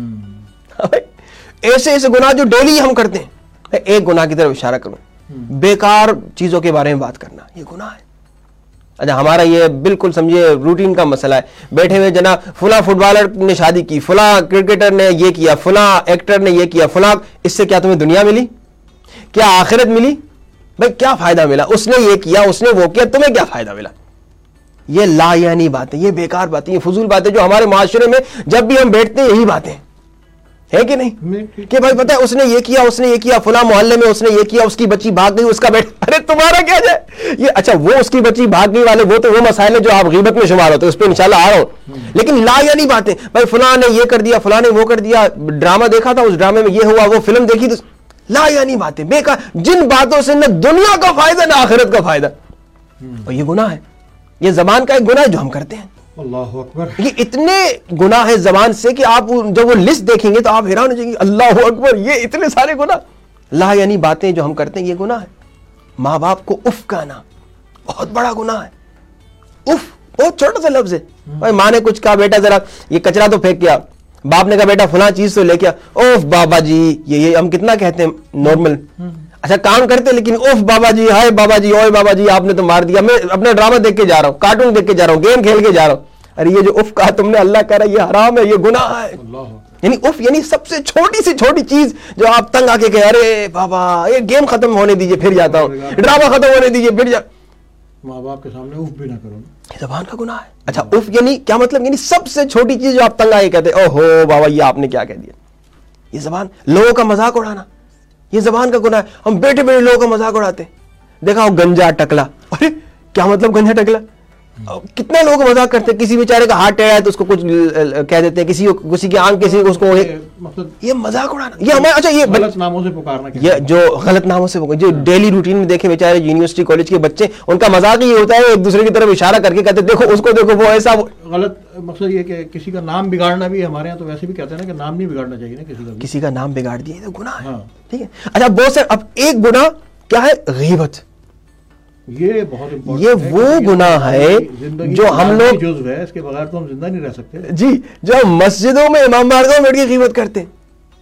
ایسے ایسے گناہ جو ڈیلی ہم کرتے ہیں. ایک گناہ کی طرف اشارہ کروں, بیکار چیزوں کے بارے میں بات کرنا, یہ گناہ ہے. اچھا ہمارا یہ بالکل سمجھے روٹین کا مسئلہ ہے, بیٹھے ہوئے جناب فلاں فٹ بالر نے شادی کی, فلاں کرکٹر نے یہ کیا, فلاں ایکٹر نے یہ کیا, فلاں, اس سے کیا تمہیں دنیا ملی, کیا آخرت ملی, بھائی کیا فائدہ ملا, اس نے یہ کیا, اس نے وہ کیا, تمہیں کیا فائدہ ملا. یہ لا یعنی باتیں, یہ بیکار باتیں, یہ فضول باتیں جو ہمارے معاشرے میں جب بھی ہم بیٹھتے ہیں یہی باتیں ہے کہ نہیں, کہ بھائی پتہ ہے اس نے یہ کیا, اس نے یہ کیا, فلاں محلے میں اس نے یہ کیا, اس کی بچی بھاگ گئی, اس کا بیٹا, ارے تمہارا کیا جائے یہ. اچھا وہ اس کی بچی بھاگ گئی والے وہ تو وہ مسائل ہیں جو آپ غیبت میں شمار ہوتے ہیں, اس پہ انشاءاللہ آ رہا ہوں, لیکن لا یعنی باتیں, بھائی فلاں نے یہ کر دیا, فلاں نے وہ کر دیا, ڈرامہ دیکھا تھا اس ڈرامے میں یہ ہوا, وہ فلم دیکھی تو لا یعنی باتیں, بیکار, جن باتوں سے نہ دنیا کا فائدہ نہ آخرت کا فائدہ, اور یہ گناہ ہے. یہ زبان کا ایک گناہ ہے جو ہم کرتے ہیں. اللہ اکبر, یہ اتنے گناہ ہے زبان سے کہ آپ جب وہ لسٹ دیکھیں گے تو آپ حیران ہو جائیں گے, اللہ اکبر, یہ اتنے سارے گناہ, لا یعنی باتیں جو ہم کرتے ہیں یہ گناہ ہے. ماں باپ کو اف کہنا بہت بڑا گناہ ہے. اف بہت چھوٹا سا لفظ ہے, بھائی ماں نے کچھ کہا, بیٹا ذرا یہ کچرا تو پھینک کیا, باپ نے کہا بیٹا فلاں چیز تو لے کیا, اوف بابا جی, یہ یہ ہم کتنا کہتے ہیں نارمل, اچھا کام کرتے لیکن اوف بابا جی, ہائے بابا جی, اوئے بابا جی, آپ نے تو مار دیا, میں اپنا ڈرامہ دیکھ کے جا رہا ہوں, کارٹون دیکھ کے جا رہا ہوں, گیم کھیل کے جا رہا ہوں, ارے یہ جو اف کہا تم نے, اللہ کہہ رہا ہے یہ حرام ہے, یہ گناہ ہے. یعنی اف یعنی سب سے چھوٹی سی چھوٹی چیز جو آپ تنگ آ کے کہے, ارے بابا یہ گیم ختم ہونے دیجئے پھر جاتا ہوں, ڈرامہ ختم ہونے دیجئے پھر جا. ماں باپ کے سامنے اف بھی نہ کرو. یہ زبان کا گناہ ہے. اچھا اف یعنی کیا مطلب؟ یعنی سب سے چھوٹی چیز جو آپ تنگ آئے کہتے او ہو بابا یہ آپ نے کیا کہہ دیا. یہ زبان, لوگوں کا مذاق اڑانا یہ زبان کا گناہ ہے. ہم بیٹے بیٹے لوگوں کا مذاق اڑاتے ہیں. دیکھا ہو گنجا ٹکلا, ارے کیا مطلب گنجا ٹکلا؟ کتنے لوگ مذاق کرتے ہیں. کسی بیچارے کا ہاتھ ٹیڑھا ہے تو اس کو کچھ کہہ دیتے ہیں, کسی کو کسی کی آنکھ کسی اس کو, یہ مذاق اڑانا. یہ ہمارا اچھا یہ غلط ناموں سے پکارنا, یہ جو غلط ناموں سے جو ڈیلی روٹین میں دیکھیں بیچارے یونیورسٹی کالج کے بچے, ان کا مذاق یہ ہوتا ہے ایک دوسرے کی طرف اشارہ کر کے کہتے ہیں دیکھو اس کو دیکھو وہ ایسا. غلط مقصد یہ کہ کسی کا نام بگاڑنا بھی ہمارے یہاں تو ویسے بھی کہتے ہیں نا کہ نام نہیں بگاڑنا چاہیے نا کسی کا, کسی کا نام بگاڑ دیا تو گناہ ہے. ٹھیک ہے. اچھا بہت سے, اب ایک گناہ کیا ہے؟ غیبت. یہ بہت یہ وہ گناہ ہے جو ہم لوگ جزو ہے, اس کے بغیر تو ہم زندہ نہیں رہ سکتے. جی, جو ہم مسجدوں میں امام بارگاہ میں بیٹھ کے غیبت کرتے ہیں.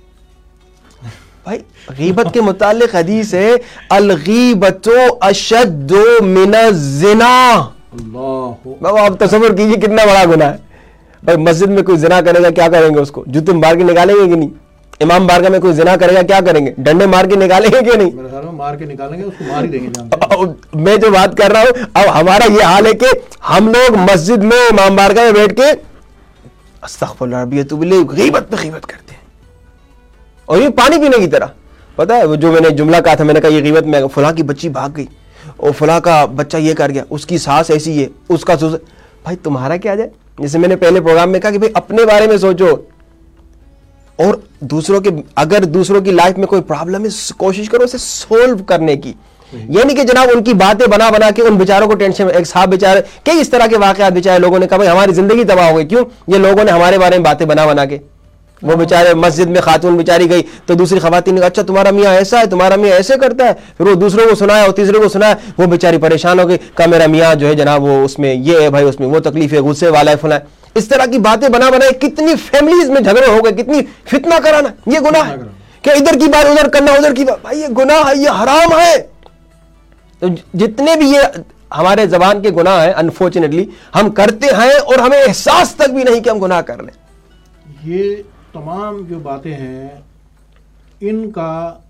بھائی غیبت کے متعلق حدیث ہے الغیبت اشد من الزنا. اللہ, آپ تصور کیجئے کتنا بڑا گناہ ہے. بھائی مسجد میں کوئی زنا کرے گا کیا کریں گے اس کو؟ جوتے مار کے نکالیں گے کہ نہیں؟ امام بارگاہ میں کوئی زنا کرے گا کیا کریں گے؟ ڈنڈے مار کے نکالیں گے کہ نہیں؟ میرے خیال میں مار کے نکالیں گے, اس کو مار ہی دیں گے. میں جو بات کر رہا ہوں اب ہمارا یہ حال ہے کہ ہم لوگ مسجد میں امام بارگاہ میں بیٹھ کے استغفر اللہ ربی اتوب الیہ غیبت پہ غیبت کرتے ہیں, اور یہ پانی پینے کی طرح. پتہ ہے وہ جو میں نے جملہ کہا تھا, میں نے کہا یہ غیبت میں فلاں کی بچی بھاگ گئی, اور فلاں کا بچہ یہ کر گیا, اس کی ساس ایسی ہے, اس کا سوس. بھائی تمہارا کیا جائے؟ جیسے میں نے پہلے پروگرام میں کہا کہ بھائی اپنے بارے میں سوچو, اور دوسروں کے, اگر دوسروں کی لائف میں کوئی پرابلم ہے کوشش کرو اسے سولو کرنے کی. یعنی کہ جناب ان کی باتیں بنا بنا کے ان بیچاروں کو ٹینشن. ایک صاحب بیچارے, کئی اس طرح کے واقعات بیچارے لوگوں نے کہا بھائی ہماری زندگی تباہ ہو گئی. کیوں؟ یہ لوگوں نے ہمارے بارے میں باتیں بنا بنا کے. وہ بیچارے مسجد میں خاتون بیچاری گئی تو دوسری خواتین نے کہا اچھا تمہارا میاں ایسا ہے, تمہارا میاں ایسے کرتا ہے, پھر وہ دوسروں کو سنایا اور تیسرے کو سنایا. وہ بیچاری پریشان ہو گئی, کہا میرا میاں جو ہے جناب وہ اس میں یہ ہے بھائی, اس میں وہ تکلیف ہے, غصے والا ہے, فلاں. اس طرح کی باتیں بنا بنا کتنی فیملیز میں جھگڑے ہو گئے, کتنی فتنہ کرانا. یہ گناہ ہے کہ ادھر کی بات ادھر کرنا, ادھر کی بات. بھائی یہ گناہ ہے, یہ حرام ہے. تو جتنے بھی یہ ہمارے زبان کے گناہ ہیں انفارچونیٹلی ہم کرتے ہیں اور ہمیں احساس تک بھی نہیں کہ ہم گناہ کر لیں. یہ تمام جو باتیں ہیں ان کا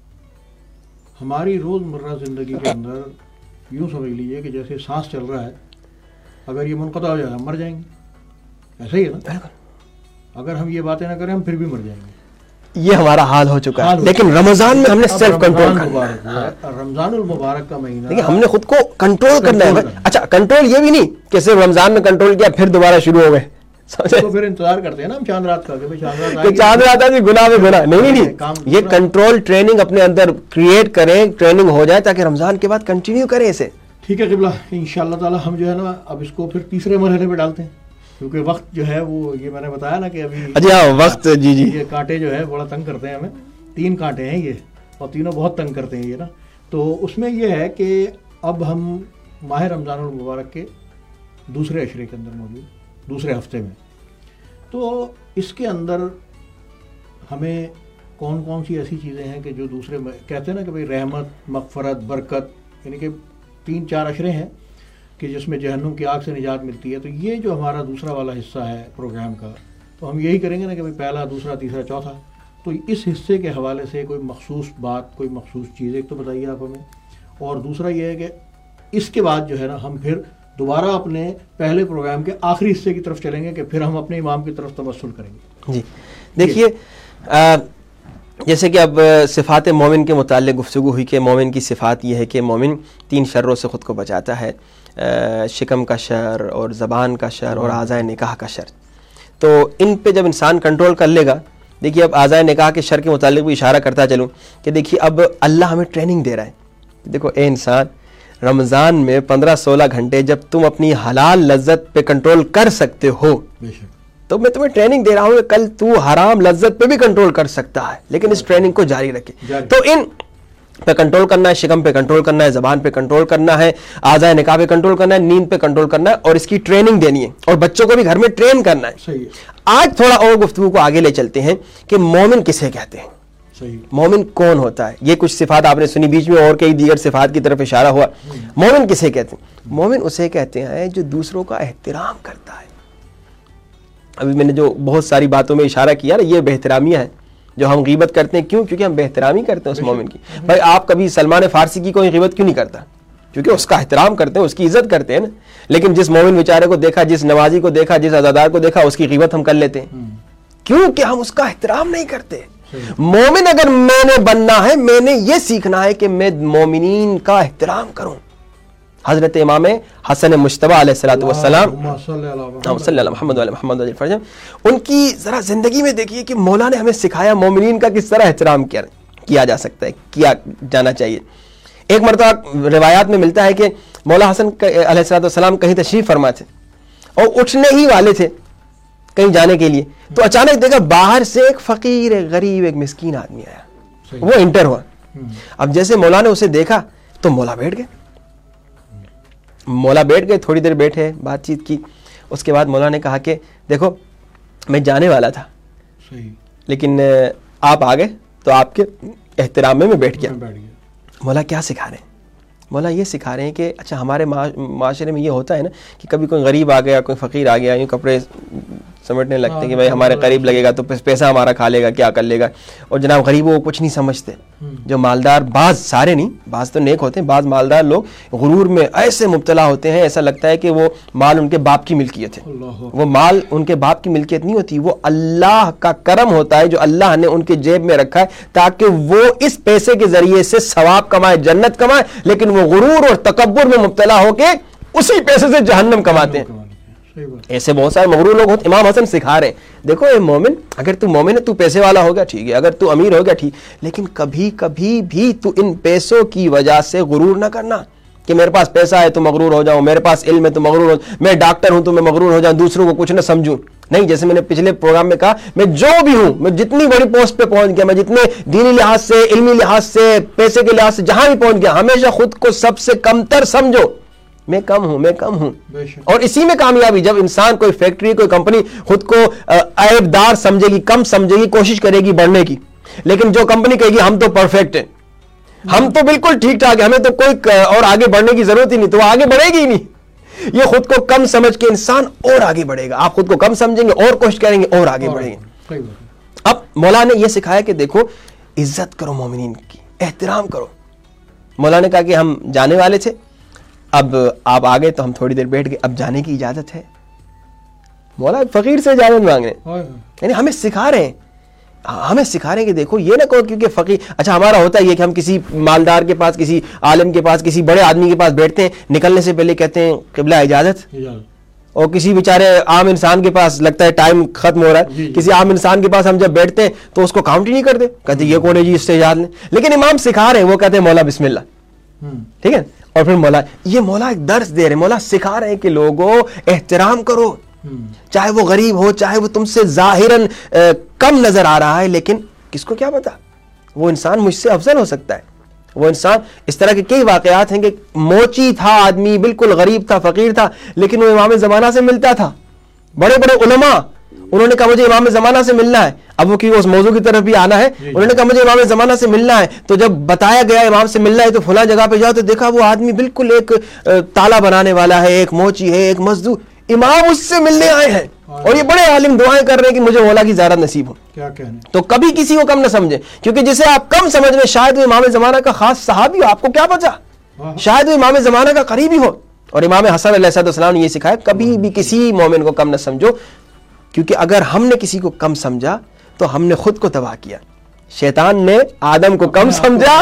ہماری روزمرہ زندگی کے اندر یوں سمجھ لیجیے کہ جیسے سانس چل رہا ہے, اگر یہ منقطع ہو جائے ہم مر جائیں گے. ایسا ہی ہے نا, اگر ہم یہ باتیں نہ کریں ہم پھر بھی مر جائیں گے. یہ ہمارا حال ہو چکا ہے. لیکن رمضان میں ہم نے سیلف کنٹرول کرنا ہے. رمضان المبارک کا مہینہ, دیکھیں ہم نے خود کو کنٹرول کرنا ہے. اچھا کنٹرول یہ بھی نہیں کہ صرف رمضان میں کنٹرول کیا پھر دوبارہ شروع ہو گئے, تو پھر انتظار کرتے ہیں نا ہم چاند رات کا کہ چاند رات آتی گناہ میں گناہ. نہیں نہیں نہیں, یہ کنٹرول ٹریننگ اپنے اندر کریٹ کریں, ٹریننگ ہو جائے تاکہ رمضان کے بعد کنٹینیو کریں اسے. ٹھیک ہے قبلہ, انشاءاللہ تعالی ہم جو ہے نا اب اس کو پھر تیسرے مرحلے پہ ڈالتے ہیں, کیونکہ وقت جو ہے وہ یہ میں نے بتایا نا کہ ابھی جی ہاں وقت جی جی یہ کانٹے جو ہے بڑا تنگ کرتے ہیں ہمیں. تین کانٹے ہیں یہ, اور تینوں بہت تنگ کرتے ہیں یہ نا. تو اس میں یہ ہے کہ اب ہم ماہ رمضان المبارک کے دوسرے عشرے کے اندر موجود, دوسرے ہفتے میں. تو اس کے اندر ہمیں کون کون سی ایسی چیزیں ہیں کہ جو دوسرے کہتے ہیں نا کہ بھئی رحمت, مغفرت, برکت, یعنی کہ تین چار عشرے ہیں کہ جس میں جہنم کی آگ سے نجات ملتی ہے. تو یہ جو ہمارا دوسرا والا حصہ ہے پروگرام کا, تو ہم یہی کریں گے نا کہ بھئی پہلا, دوسرا, تیسرا, چوتھا. تو اس حصے کے حوالے سے کوئی مخصوص بات, کوئی مخصوص چیز ایک تو بتائیے آپ ہمیں, اور دوسرا یہ ہے کہ اس کے بعد جو ہے نا ہم پھر دوبارہ اپنے پہلے پروگرام کے آخری حصے کی طرف چلیں گے کہ پھر ہم اپنے امام کی طرف توسل کریں گے. جی دیکھیے, جیسے کہ اب صفات مومن کے متعلق گفتگو ہوئی کہ مومن کی صفات یہ ہے کہ مومن تین شروں سے خود کو بچاتا ہے, شکم کا شر اور زبان کا شر اور اعضائے نکاح کا شر. تو ان پہ جب انسان کنٹرول کر لے گا, دیکھیے اب اعضائے نکاح کے شر کے متعلق بھی اشارہ کرتا چلوں کہ دیکھیے اب اللہ ہمیں ٹریننگ دے رہا ہے. دیکھو اے انسان, رمضان میں پندرہ سولہ گھنٹے جب تم اپنی حلال لذت پہ کنٹرول کر سکتے ہو تو میں تمہیں ٹریننگ دے رہا ہوں کہ کل تو حرام لذت پہ بھی کنٹرول کر سکتا ہے, لیکن اس ٹریننگ کو جاری رکھے. تو ان پہ کنٹرول کرنا ہے, شکم پہ کنٹرول کرنا ہے, زبان پہ کنٹرول کرنا ہے, اعضائے نکاح پہ کنٹرول کرنا ہے, نیند پہ کنٹرول کرنا ہے, اور اس کی ٹریننگ دینی ہے, اور بچوں کو بھی گھر میں ٹرین کرنا ہے. آج تھوڑا اور گفتگو کو آگے لے چلتے ہیں کہ مومن کسے کہتے ہیں, مومن کون ہوتا ہے. یہ کچھ صفات آپ نے سنی, بیچ میں اور کئی دیگر صفات کی طرف اشارہ ہوا. مومن کسے کہتے ہیں؟ مومن اسے کہتے ہیں جو دوسروں کا احترام کرتا ہے. ابھی میں نے جو بہت ساری باتوں میں اشارہ کیا نا, یہ بے احترامیاں ہیں جو ہم غیبت کرتے ہیں. کیوں؟ کیونکہ ہم بے احترامی کرتے ہیں اس مومن کی. بھائی آپ کبھی سلمان فارسی کی کوئی غیبت کیوں نہیں کرتا؟ کیونکہ اس کا احترام کرتے ہیں, اس کی عزت کرتے ہیں نا. لیکن جس مومن بیچارے کو دیکھا, جس نمازی کو دیکھا, جس عزادار کو دیکھا, اس کی غیبت ہم کر لیتے ہیں. کیوں کہ ہم اس کا احترام نہیں کرتے. مومن اگر میں نے بننا ہے, میں نے یہ سیکھنا ہے کہ میں مومنین کا احترام کروں. حضرت امام حسن مجتبی علیہ الصلوۃ والسلام صلی اللہ محمد علیہ محمد علیہ فرجم, ان کی ذرا زندگی میں دیکھیے کہ مولا نے ہمیں سکھایا مومنین کا کس طرح احترام کیا کیا جا سکتا ہے, کیا جانا چاہیے. ایک مرتبہ روایات میں ملتا ہے کہ مولا حسن علیہ الصلوۃ والسلام کہیں تشریف فرما تھے اور اٹھنے ہی والے تھے کہیں جانے کے لیے, تو اچانک دیکھا باہر سے ایک فقیر, ایک غریب, ایک مسکین آدمی آیا, وہ انٹر ہوا. اب جیسے مولا نے اسے دیکھا تو مولا بیٹھ گئے. مولا بیٹھ گئے, تھوڑی دیر بیٹھے, بات چیت کی. اس کے بعد مولا نے کہا کہ دیکھو میں جانے والا تھا لیکن آپ آ گئے تو آپ کے احترام میں میں بیٹھ گیا. مولا کیا سکھا رہے ہیں؟ مولا یہ سکھا رہے ہیں کہ اچھا ہمارے معاشرے میں یہ ہوتا ہے نا کہ کبھی کوئی غریب آ گیا, کوئی فقیر آ گیا, یوں کپڑے سمجھنے لگتے ہیں کہ بھائی ہمارے قریب لگے گا تو پیسہ ہمارا کھا لے گا, کیا کر لے گا. اور جناب غریبوں کو کچھ نہیں سمجھتے. جو مالدار, بعض سارے نہیں, بعض تو نیک ہوتے ہیں, بعض مالدار لوگ غرور میں ایسے مبتلا ہوتے ہیں, ایسا لگتا ہے کہ وہ مال ان کے باپ کی ملکیت ہے. وہ مال ان کے باپ کی ملکیت نہیں ہوتی, وہ اللہ کا کرم ہوتا ہے جو اللہ نے ان کے جیب میں رکھا ہے تاکہ وہ اس پیسے کے ذریعے سے ثواب کمائے, جنت کمائے. لیکن وہ غرور اور تکبر میں مبتلا ہو کے اسی پیسے سے جہنم کماتے ہیں. ایسے بہت سارے مغرور لوگ ہوتے. امام حسن سکھا رہے ہیں دیکھو اے مومن, اگر تو مومن ہے تو پیسے والا ہو گیا ٹھیک ہے, اگر تو امیر ہو گیا ٹھیک, لیکن کبھی کبھی بھی تو ان پیسوں کی وجہ سے غرور نہ کرنا کہ میرے پاس پیسہ ہے تو مغرور ہو جاؤں, میرے پاس علم ہے تو مغرور ہو, میں ڈاکٹر ہوں تو میں مغرور ہو جاؤں, دوسروں کو کچھ نہ سمجھوں. نہیں, جیسے میں نے پچھلے پروگرام میں کہا, میں جو بھی ہوں, میں جتنی بڑی پوسٹ پہ پہنچ گیا, میں جتنے دینی لحاظ سے, علمی لحاظ سے, پیسے کے لحاظ سے جہاں بھی پہنچ گیا, ہمیشہ خود کو سب سے کم تر سمجھو. میں کم ہوں, میں کم ہوں. اور اسی میں کامیابی, جب انسان کوئی فیکٹری, کوئی کمپنی خود کو عیب دار سمجھے گی, کم سمجھے گی, کوشش کرے گی بڑھنے کی. لیکن جو کمپنی کہے گی ہم تو پرفیکٹ ہیں, ہم تو بالکل ٹھیک ٹھاک ہیں, ہمیں تو کوئی اور آگے بڑھنے کی ضرورت ہی نہیں, تو وہ آگے بڑھے گی ہی نہیں. یہ خود کو کم سمجھ کے انسان اور آگے بڑھے گا. آپ خود کو کم سمجھیں گے اور کوشش کریں گے اور آگے بڑھیں گے. اب مولا نے یہ سکھایا کہ دیکھو عزت کرو مومنین کی, احترام کرو. مولا نے کہا کہ ہم جانے والے تھے, اب آپ آ گئے تو ہم تھوڑی دیر بیٹھ گئے, اب جانے کی اجازت ہے. مولا فقیر سے اجازت مانگ رہے ہیں, یعنی ہمیں سکھا رہے ہیں, ہمیں سکھا رہے ہیں کہ دیکھو یہ نہ کہو کیونکہ فقیر, اچھا ہمارا ہوتا ہے یہ کہ ہم کسی مالدار کے پاس, کسی عالم کے پاس, کسی بڑے آدمی کے پاس بیٹھتے ہیں, نکلنے سے پہلے کہتے ہیں قبلہ اجازت, اور کسی بیچارے عام انسان کے پاس لگتا ہے ٹائم ختم ہو رہا ہے, کسی عام انسان کے پاس ہم جب بیٹھتے ہیں تو اس کو کاؤنٹ ہی نہیں کرتے, کہتے یہ کون ہے جی اس سے اجازت لیں. لیکن امام سکھا رہے ہیں, وہ کہتے ہیں مولا بسم اللہ, ٹھیک ہے. اور پھر مولا, یہ مولا ایک درس دے رہے ہیں, مولا سکھا رہے ہیں کہ لوگوں احترام کرو, چاہے وہ غریب ہو, چاہے وہ تم سے ظاہراً کم نظر آ رہا ہے, لیکن کس کو کیا پتا, وہ انسان مجھ سے افضل ہو سکتا ہے. وہ انسان, اس طرح کے کئی واقعات ہیں کہ موچی تھا آدمی, بالکل غریب تھا, فقیر تھا, لیکن وہ امام زمانہ سے ملتا تھا. بڑے بڑے علماء, انہوں نے کہا مجھے امام زمانہ سے ملنا ہے. اب وہ کیونکہ اس موضوع کی طرف بھی آنا ہے, انہوں نے کہا مجھے امام زمانہ سے ملنا ہے. تو جب بتایا گیا امام سے ملنا ہے تو فلاں جگہ پہ جاؤ, تو دیکھا وہ آدمی بالکل ایک تالا بنانے والا ہے, ایک موچی ہے, ایک مزدور. امام اس سے ملنے آئے ہیں اور یہ بڑے عالم دعائیں کر رہے ہیں کہ مجھے مولا کی زیارت نصیب ہو. کیا کہنے, تو کبھی کسی کو کم نہ سمجھیں, کیونکہ جسے آپ کم سمجھ رہے شاید وہ امام زمانہ کا خاص صحابی ہو, آپ کو کیا پتا, شاید وہ امام زمانہ کا قریبی ہو. اور امام حسن علیہ السلام نے یہ سکھایا کبھی بھی کسی مومن کو کم نہ سمجھو, کیونکہ اگر ہم نے کسی کو کم سمجھا تو ہم نے خود کو تباہ کیا. شیطان نے آدم کو کم سمجھا,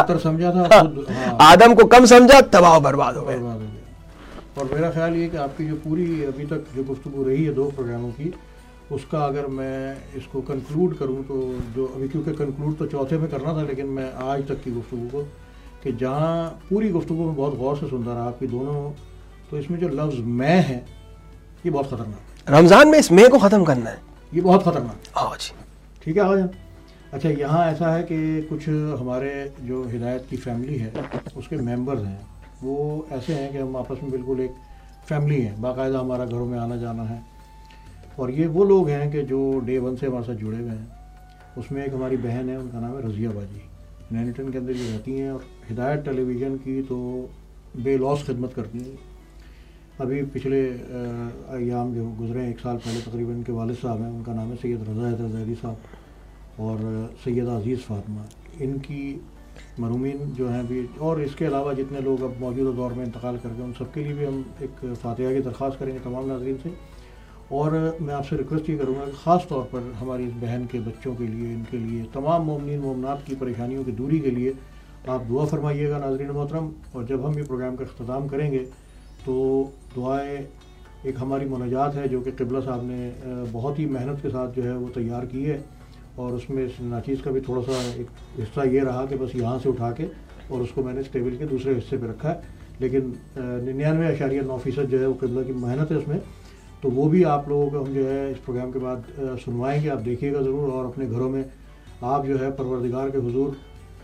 آدم کو کم سمجھا, تباہ و برباد ہو گئے. اور میرا خیال یہ کہ آپ کی جو پوری ابھی تک جو گفتگو رہی ہے دو پروگراموں کی, اس کا اگر میں اس کو کنکلوڈ کروں تو جو ابھی, کیونکہ کنکلوڈ تو چوتھے میں کرنا تھا, لیکن میں آج تک کی گفتگو کو, کہ جہاں پوری گفتگو میں بہت غور سے سنتا رہا آپ کی دونوں, تو اس میں جو لفظ میں ہے یہ بہت خطرناک. رمضان میں اس میں کو ختم کرنا ہے, یہ بہت خطرناک. ہاں جی ٹھیک ہے. آج اچھا یہاں ایسا ہے کہ کچھ ہمارے جو ہدایت کی فیملی ہے اس کے ممبرز ہیں, وہ ایسے ہیں کہ ہم آپس میں بالکل ایک فیملی ہیں, باقاعدہ ہمارا گھروں میں آنا جانا ہے. اور یہ وہ لوگ ہیں کہ جو ڈے ون سے ہمارے ساتھ جڑے ہوئے ہیں. اس میں ایک ہماری بہن ہے, ان کا نام ہے رضیہ باجی, نینیٹن کے اندر یہ رہتی ہیں, اور ہدایت ٹیلی ویژن کی تو بے لوس خدمت کرتی ہیں. ابھی پچھلے ایام جو گزرے ایک سال پہلے تقریباً ان کے والد صاحب ہیں, ان کا نام ہے سید رضا حیدر زیدی صاحب, اور سیدہ عزیز فاطمہ, ان کی مرحومین جو ہیں بھی اور اس کے علاوہ جتنے لوگ اب موجودہ دور میں انتقال کر گئے ان سب کے لیے بھی ہم ایک فاتحہ کی درخواست کریں گے تمام ناظرین سے. اور میں آپ سے ریکویسٹ یہ کروں گا کہ خاص طور پر ہماری اس بہن کے بچوں کے لیے, ان کے لیے, تمام مومنین مومنات کی پریشانیوں کی دوری کے لیے آپ دعا فرمائیے گا ناظرین محترم. اور جب ہم یہ پروگرام کا اختتام کریں گے تو دعائیں ایک ہماری مناجات ہے جو کہ قبلہ صاحب نے بہت ہی محنت کے ساتھ جو ہے وہ تیار کی ہے, اور اس میں اس ناچیز کا بھی تھوڑا سا ایک حصہ یہ رہا کہ بس یہاں سے اٹھا کے اور اس کو میں نے اس ٹیبل کے دوسرے حصے پہ رکھا ہے, لیکن ننانوے اشاریہ نو فیصد جو ہے وہ قبلہ کی محنت ہے اس میں. تو وہ بھی آپ لوگوں کو ہم جو ہے اس پروگرام کے بعد سنوائیں گے, آپ دیکھیے گا ضرور. اور اپنے گھروں میں آپ جو ہے پروردگار کے حضور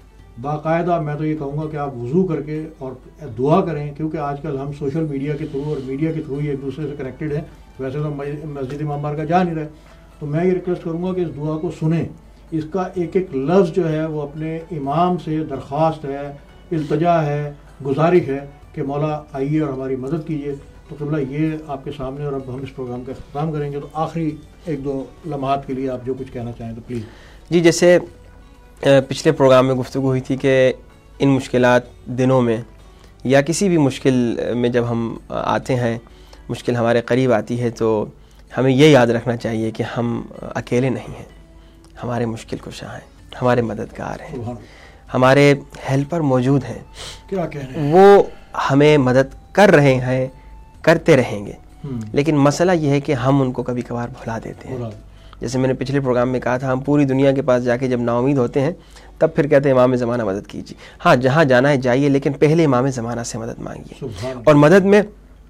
باقاعدہ, میں تو یہ کہوں گا کہ آپ وضو کر کے اور دعا کریں, کیونکہ آج کل ہم سوشل میڈیا کے تھرو اور میڈیا کے تھرو ہی ایک دوسرے سے کنیکٹڈ ہیں, ویسے تو مسجد امام بارگاہ جا نہیں رہے. تو میں یہ ریکویسٹ کروں گا کہ اس دعا کو سنیں, اس کا ایک ایک لفظ جو ہے وہ اپنے امام سے درخواست ہے, التجا ہے, گزارش ہے کہ مولا آئیے اور ہماری مدد کیجیے. تو قبلہ یہ آپ کے سامنے, اور اب ہم اس پروگرام کا اختتام کریں گے, تو آخری ایک دو لمحات کے لیے آپ جو کچھ کہنا چاہیں تو پلیز. جی, جیسے پچھلے پروگرام میں گفتگو ہوئی تھی کہ ان مشکلات دنوں میں یا کسی بھی مشکل میں جب ہم آتے ہیں, مشکل ہمارے قریب آتی ہے, تو ہمیں یہ یاد رکھنا چاہیے کہ ہم اکیلے نہیں ہیں, ہمارے مشکل کشا ہیں, ہمارے مددگار ہیں, ہمارے ہیلپر موجود ہیں. کیا کہہ رہے ہیں؟ وہ ہمیں مدد کر رہے ہیں, کرتے رہیں گے, لیکن مسئلہ یہ ہے کہ ہم ان کو کبھی کبھار بھلا دیتے ہیں. جیسے میں نے پچھلے پروگرام میں کہا تھا, ہم پوری دنیا کے پاس جا کے جب نا امید ہوتے ہیں تب پھر کہتے ہیں امام زمانہ مدد کیجیے. ہاں, جہاں جانا ہے جائیے, لیکن پہلے امام زمانہ سے مدد مانگیے. اور مدد میں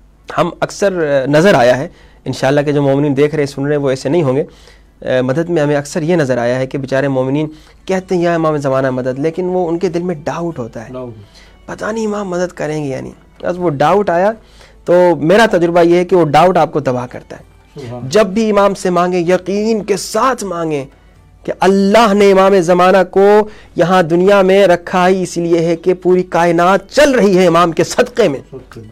ہم اکثر نظر آیا ہے, انشاءاللہ کہ جو مومنین دیکھ رہے سن رہے وہ ایسے نہیں ہوں گے, مدد میں ہمیں اکثر یہ نظر آیا ہے کہ بیچارے مومنین کہتے ہیں یا امام زمانہ مدد, لیکن وہ ان کے دل میں ڈاؤٹ ہوتا ہے, پتہ نہیں امام مدد کریں گے یا نہیں. بس وہ ڈاؤٹ آیا تو میرا تجربہ یہ ہے کہ وہ ڈاؤٹ آپ کو تباہ کرتا ہے. جب بھی امام سے مانگیں یقین کے ساتھ مانگیں کہ اللہ نے امام زمانہ کو یہاں دنیا میں رکھا ہی اس لیے ہے کہ پوری کائنات چل رہی ہے امام کے صدقے میں.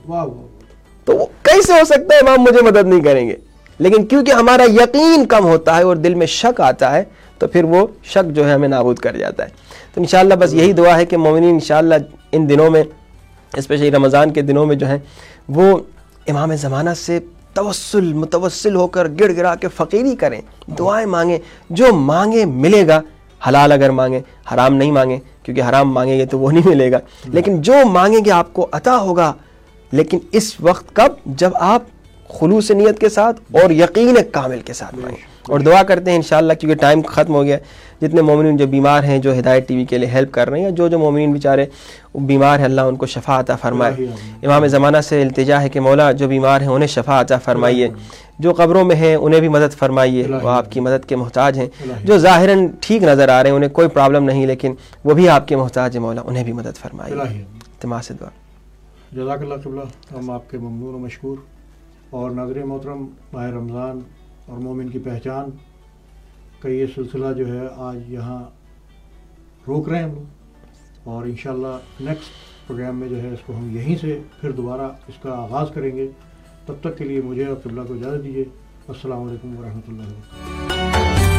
تو وہ کیسے ہو سکتا ہے امام مجھے مدد نہیں کریں گے؟ لیکن کیونکہ ہمارا یقین کم ہوتا ہے اور دل میں شک آتا ہے, تو پھر وہ شک جو ہے ہمیں نابود کر جاتا ہے. تو انشاءاللہ بس یہی دعا ہے کہ مومنین انشاءاللہ ان دنوں میں, اسپیشلی رمضان کے دنوں میں جو ہیں, وہ امام زمانہ سے توسل متوسل ہو کر گڑ گڑا کے فقیری کریں, دعائیں مانگیں. جو مانگے ملے گا, حلال اگر مانگیں, حرام نہیں مانگیں, کیونکہ حرام مانگیں گے تو وہ نہیں ملے گا, لیکن جو مانگیں گے آپ کو عطا ہوگا. لیکن اس وقت کب؟ جب آپ خلوص نیت کے ساتھ اور یقین کامل کے ساتھ مانگیں. اور دعا کرتے ہیں انشاءاللہ, کیونکہ ٹائم ختم ہو گیا, جتنے مومنین جو بیمار ہیں, جو ہدایت ٹی وی کے لیے ہیلپ کر رہے ہیں, جو جو مومنین بیچارے بیمار ہیں, اللہ ان کو شفا عطا فرمائے. امام زمانہ سے التجا ہے کہ مولا جو بیمار ہیں انہیں شفا عطا فرمائیے, جو قبروں میں ہیں انہیں بھی مدد فرمائیے, وہ آپ کی مدد کے محتاج ہیں. جو ظاہراً ٹھیک نظر آ رہے ہیں, انہیں کوئی پرابلم نہیں, لیکن وہ بھی آپ کے محتاج ہیں, مولا انہیں بھی مدد فرمائیے. تماس دعا. جزاک اللہ قبلہ, ہم آپ کے ممنون و مشکور. اور ناظرین محترم, ماہ رمضان اور مومن کی پہچان کا یہ سلسلہ جو ہے آج یہاں روک رہے ہیں ہم لوگ, اور انشاءاللہ نیکسٹ پروگرام میں جو ہے اس کو ہم یہیں سے پھر دوبارہ اس کا آغاز کریں گے. تب تک کے لیے مجھے اور قبلہ کو اجازت دیجیے. السلام علیکم ورحمۃ اللہ وبرکاتہ.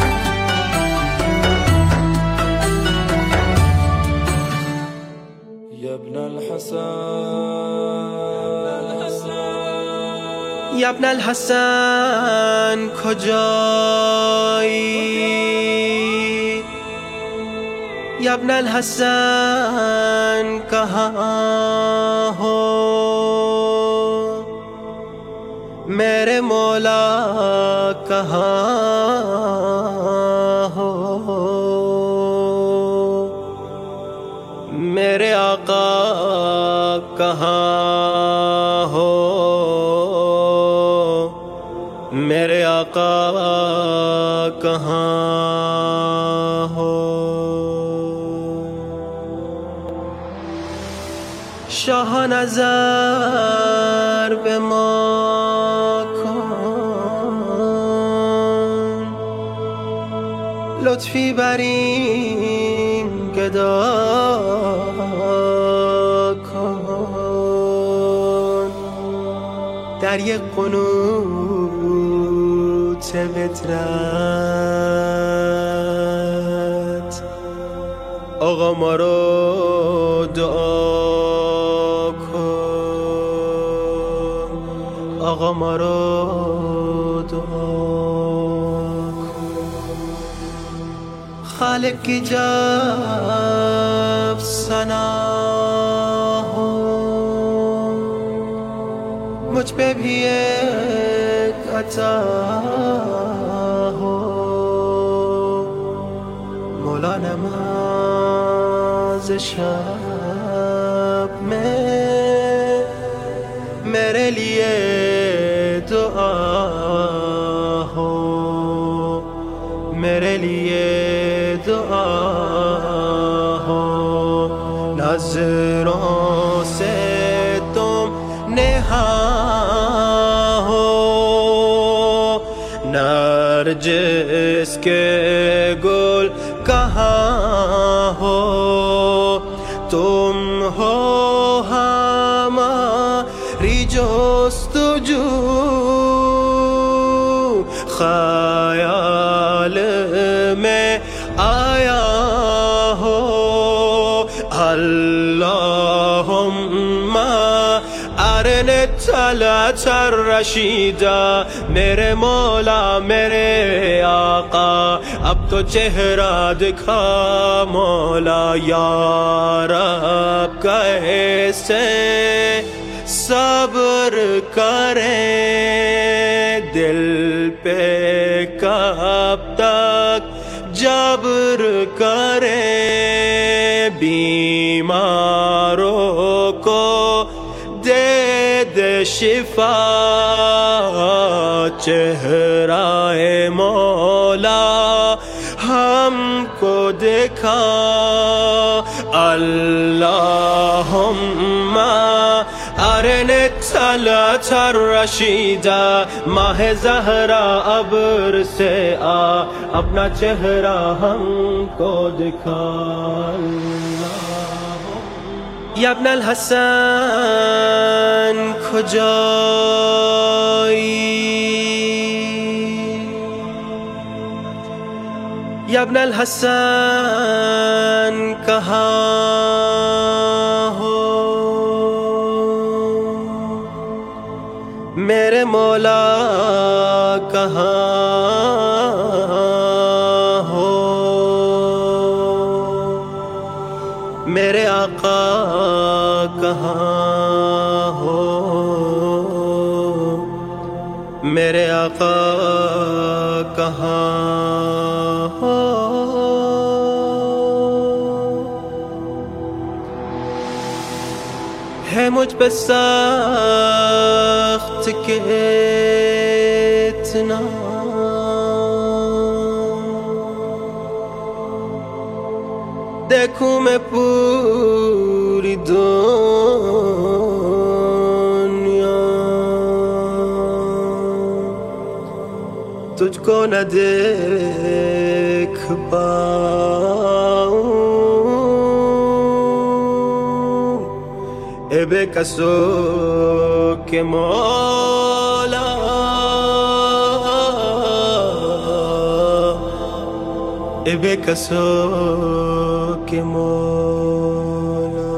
یا ابن الحسن یا ابن الحسن کجایی؟ یا ابن الحسن کہاں ہو؟ میرے مولا کہاں ہو؟ میرے آقا کہاں ہو؟ میرے آقا کہاں ہو؟ شاہ نظر به ما کن، لطفی بر این گدا کن، در یک قنوت وترت آقا ما رو دعا کن، آقا ما رو دعا کن. خالق کی جب ثنا ہو مجھ پہ بھی ایک عطا ہو. مولا نماز شب میں میرے لیے دعا ہو، میرے لیے دعا ہو. نظروں سے تم نہاں ہو، نرجس کے گل کہاں ہو. تم ہو ہماری جستجو، خیال میں آیا ہو. اللہم ارنی طلعت الرشیدہ، میرے مولا میرے آقا اب تو چہرہ دکھا. مولا یا رب کیسے صبر کریں، دل پہ کب تک جبر کریں. بیماروں کو دے دے شفا، چہرہ مولا ہم کو دکھا. اللہم ارنی طلعت الرشیدہ، ماہ زہرا ابر سے آ اپنا چہرہ ہم کو دکھا. یا ابن الحسن کجایی، یا ابن الحسن کہاں ہو، میرے مولا کہاں ہو، میرے آقا کہاں ہو، میرے آقا کہاں ہو. ہے مجھ پہ سخت کہ اتنا دیکھوں میں پوری دنیا، تجھ کو نہ دیکھ پاؤں. اے بے کسو کے مولا، اے بے کسو کے مولا.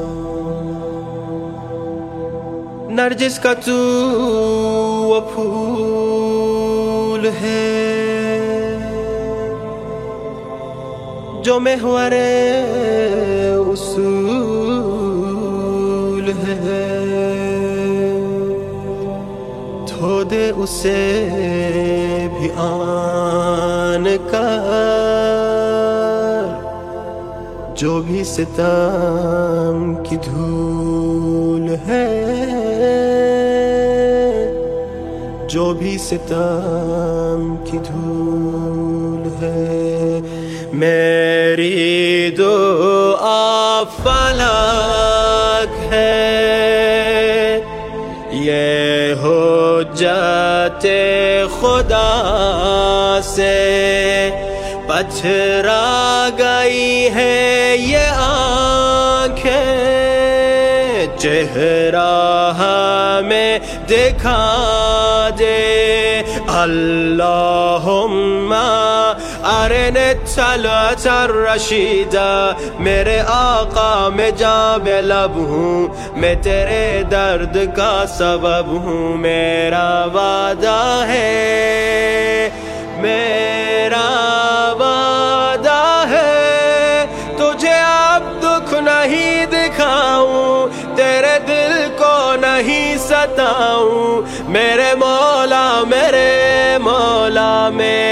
نرجس کا تو وہ پھول ہے جو محور اصول ہے، دھو دے اسے بھی آن کر، جو بھی ستم کی دھول ہے، جو بھی ستم کی دھول ہے. میری دعا فلک ہے، یہ حجت خدا سے پچھرا گئی ہے یہ آنکھیں. چہرہ ہمیں دکھا دے، اللہم قارن طلعت الرشیدہ میرے آقا میں جاں بے لب ہوں میں تیرے درد کا سبب ہوں میرا وعدہ ہے میرا وعدہ ہے تجھے اب دکھ نہیں دکھاؤں تیرے دل کو نہیں ستاؤں میرے مولا میرے مولا میں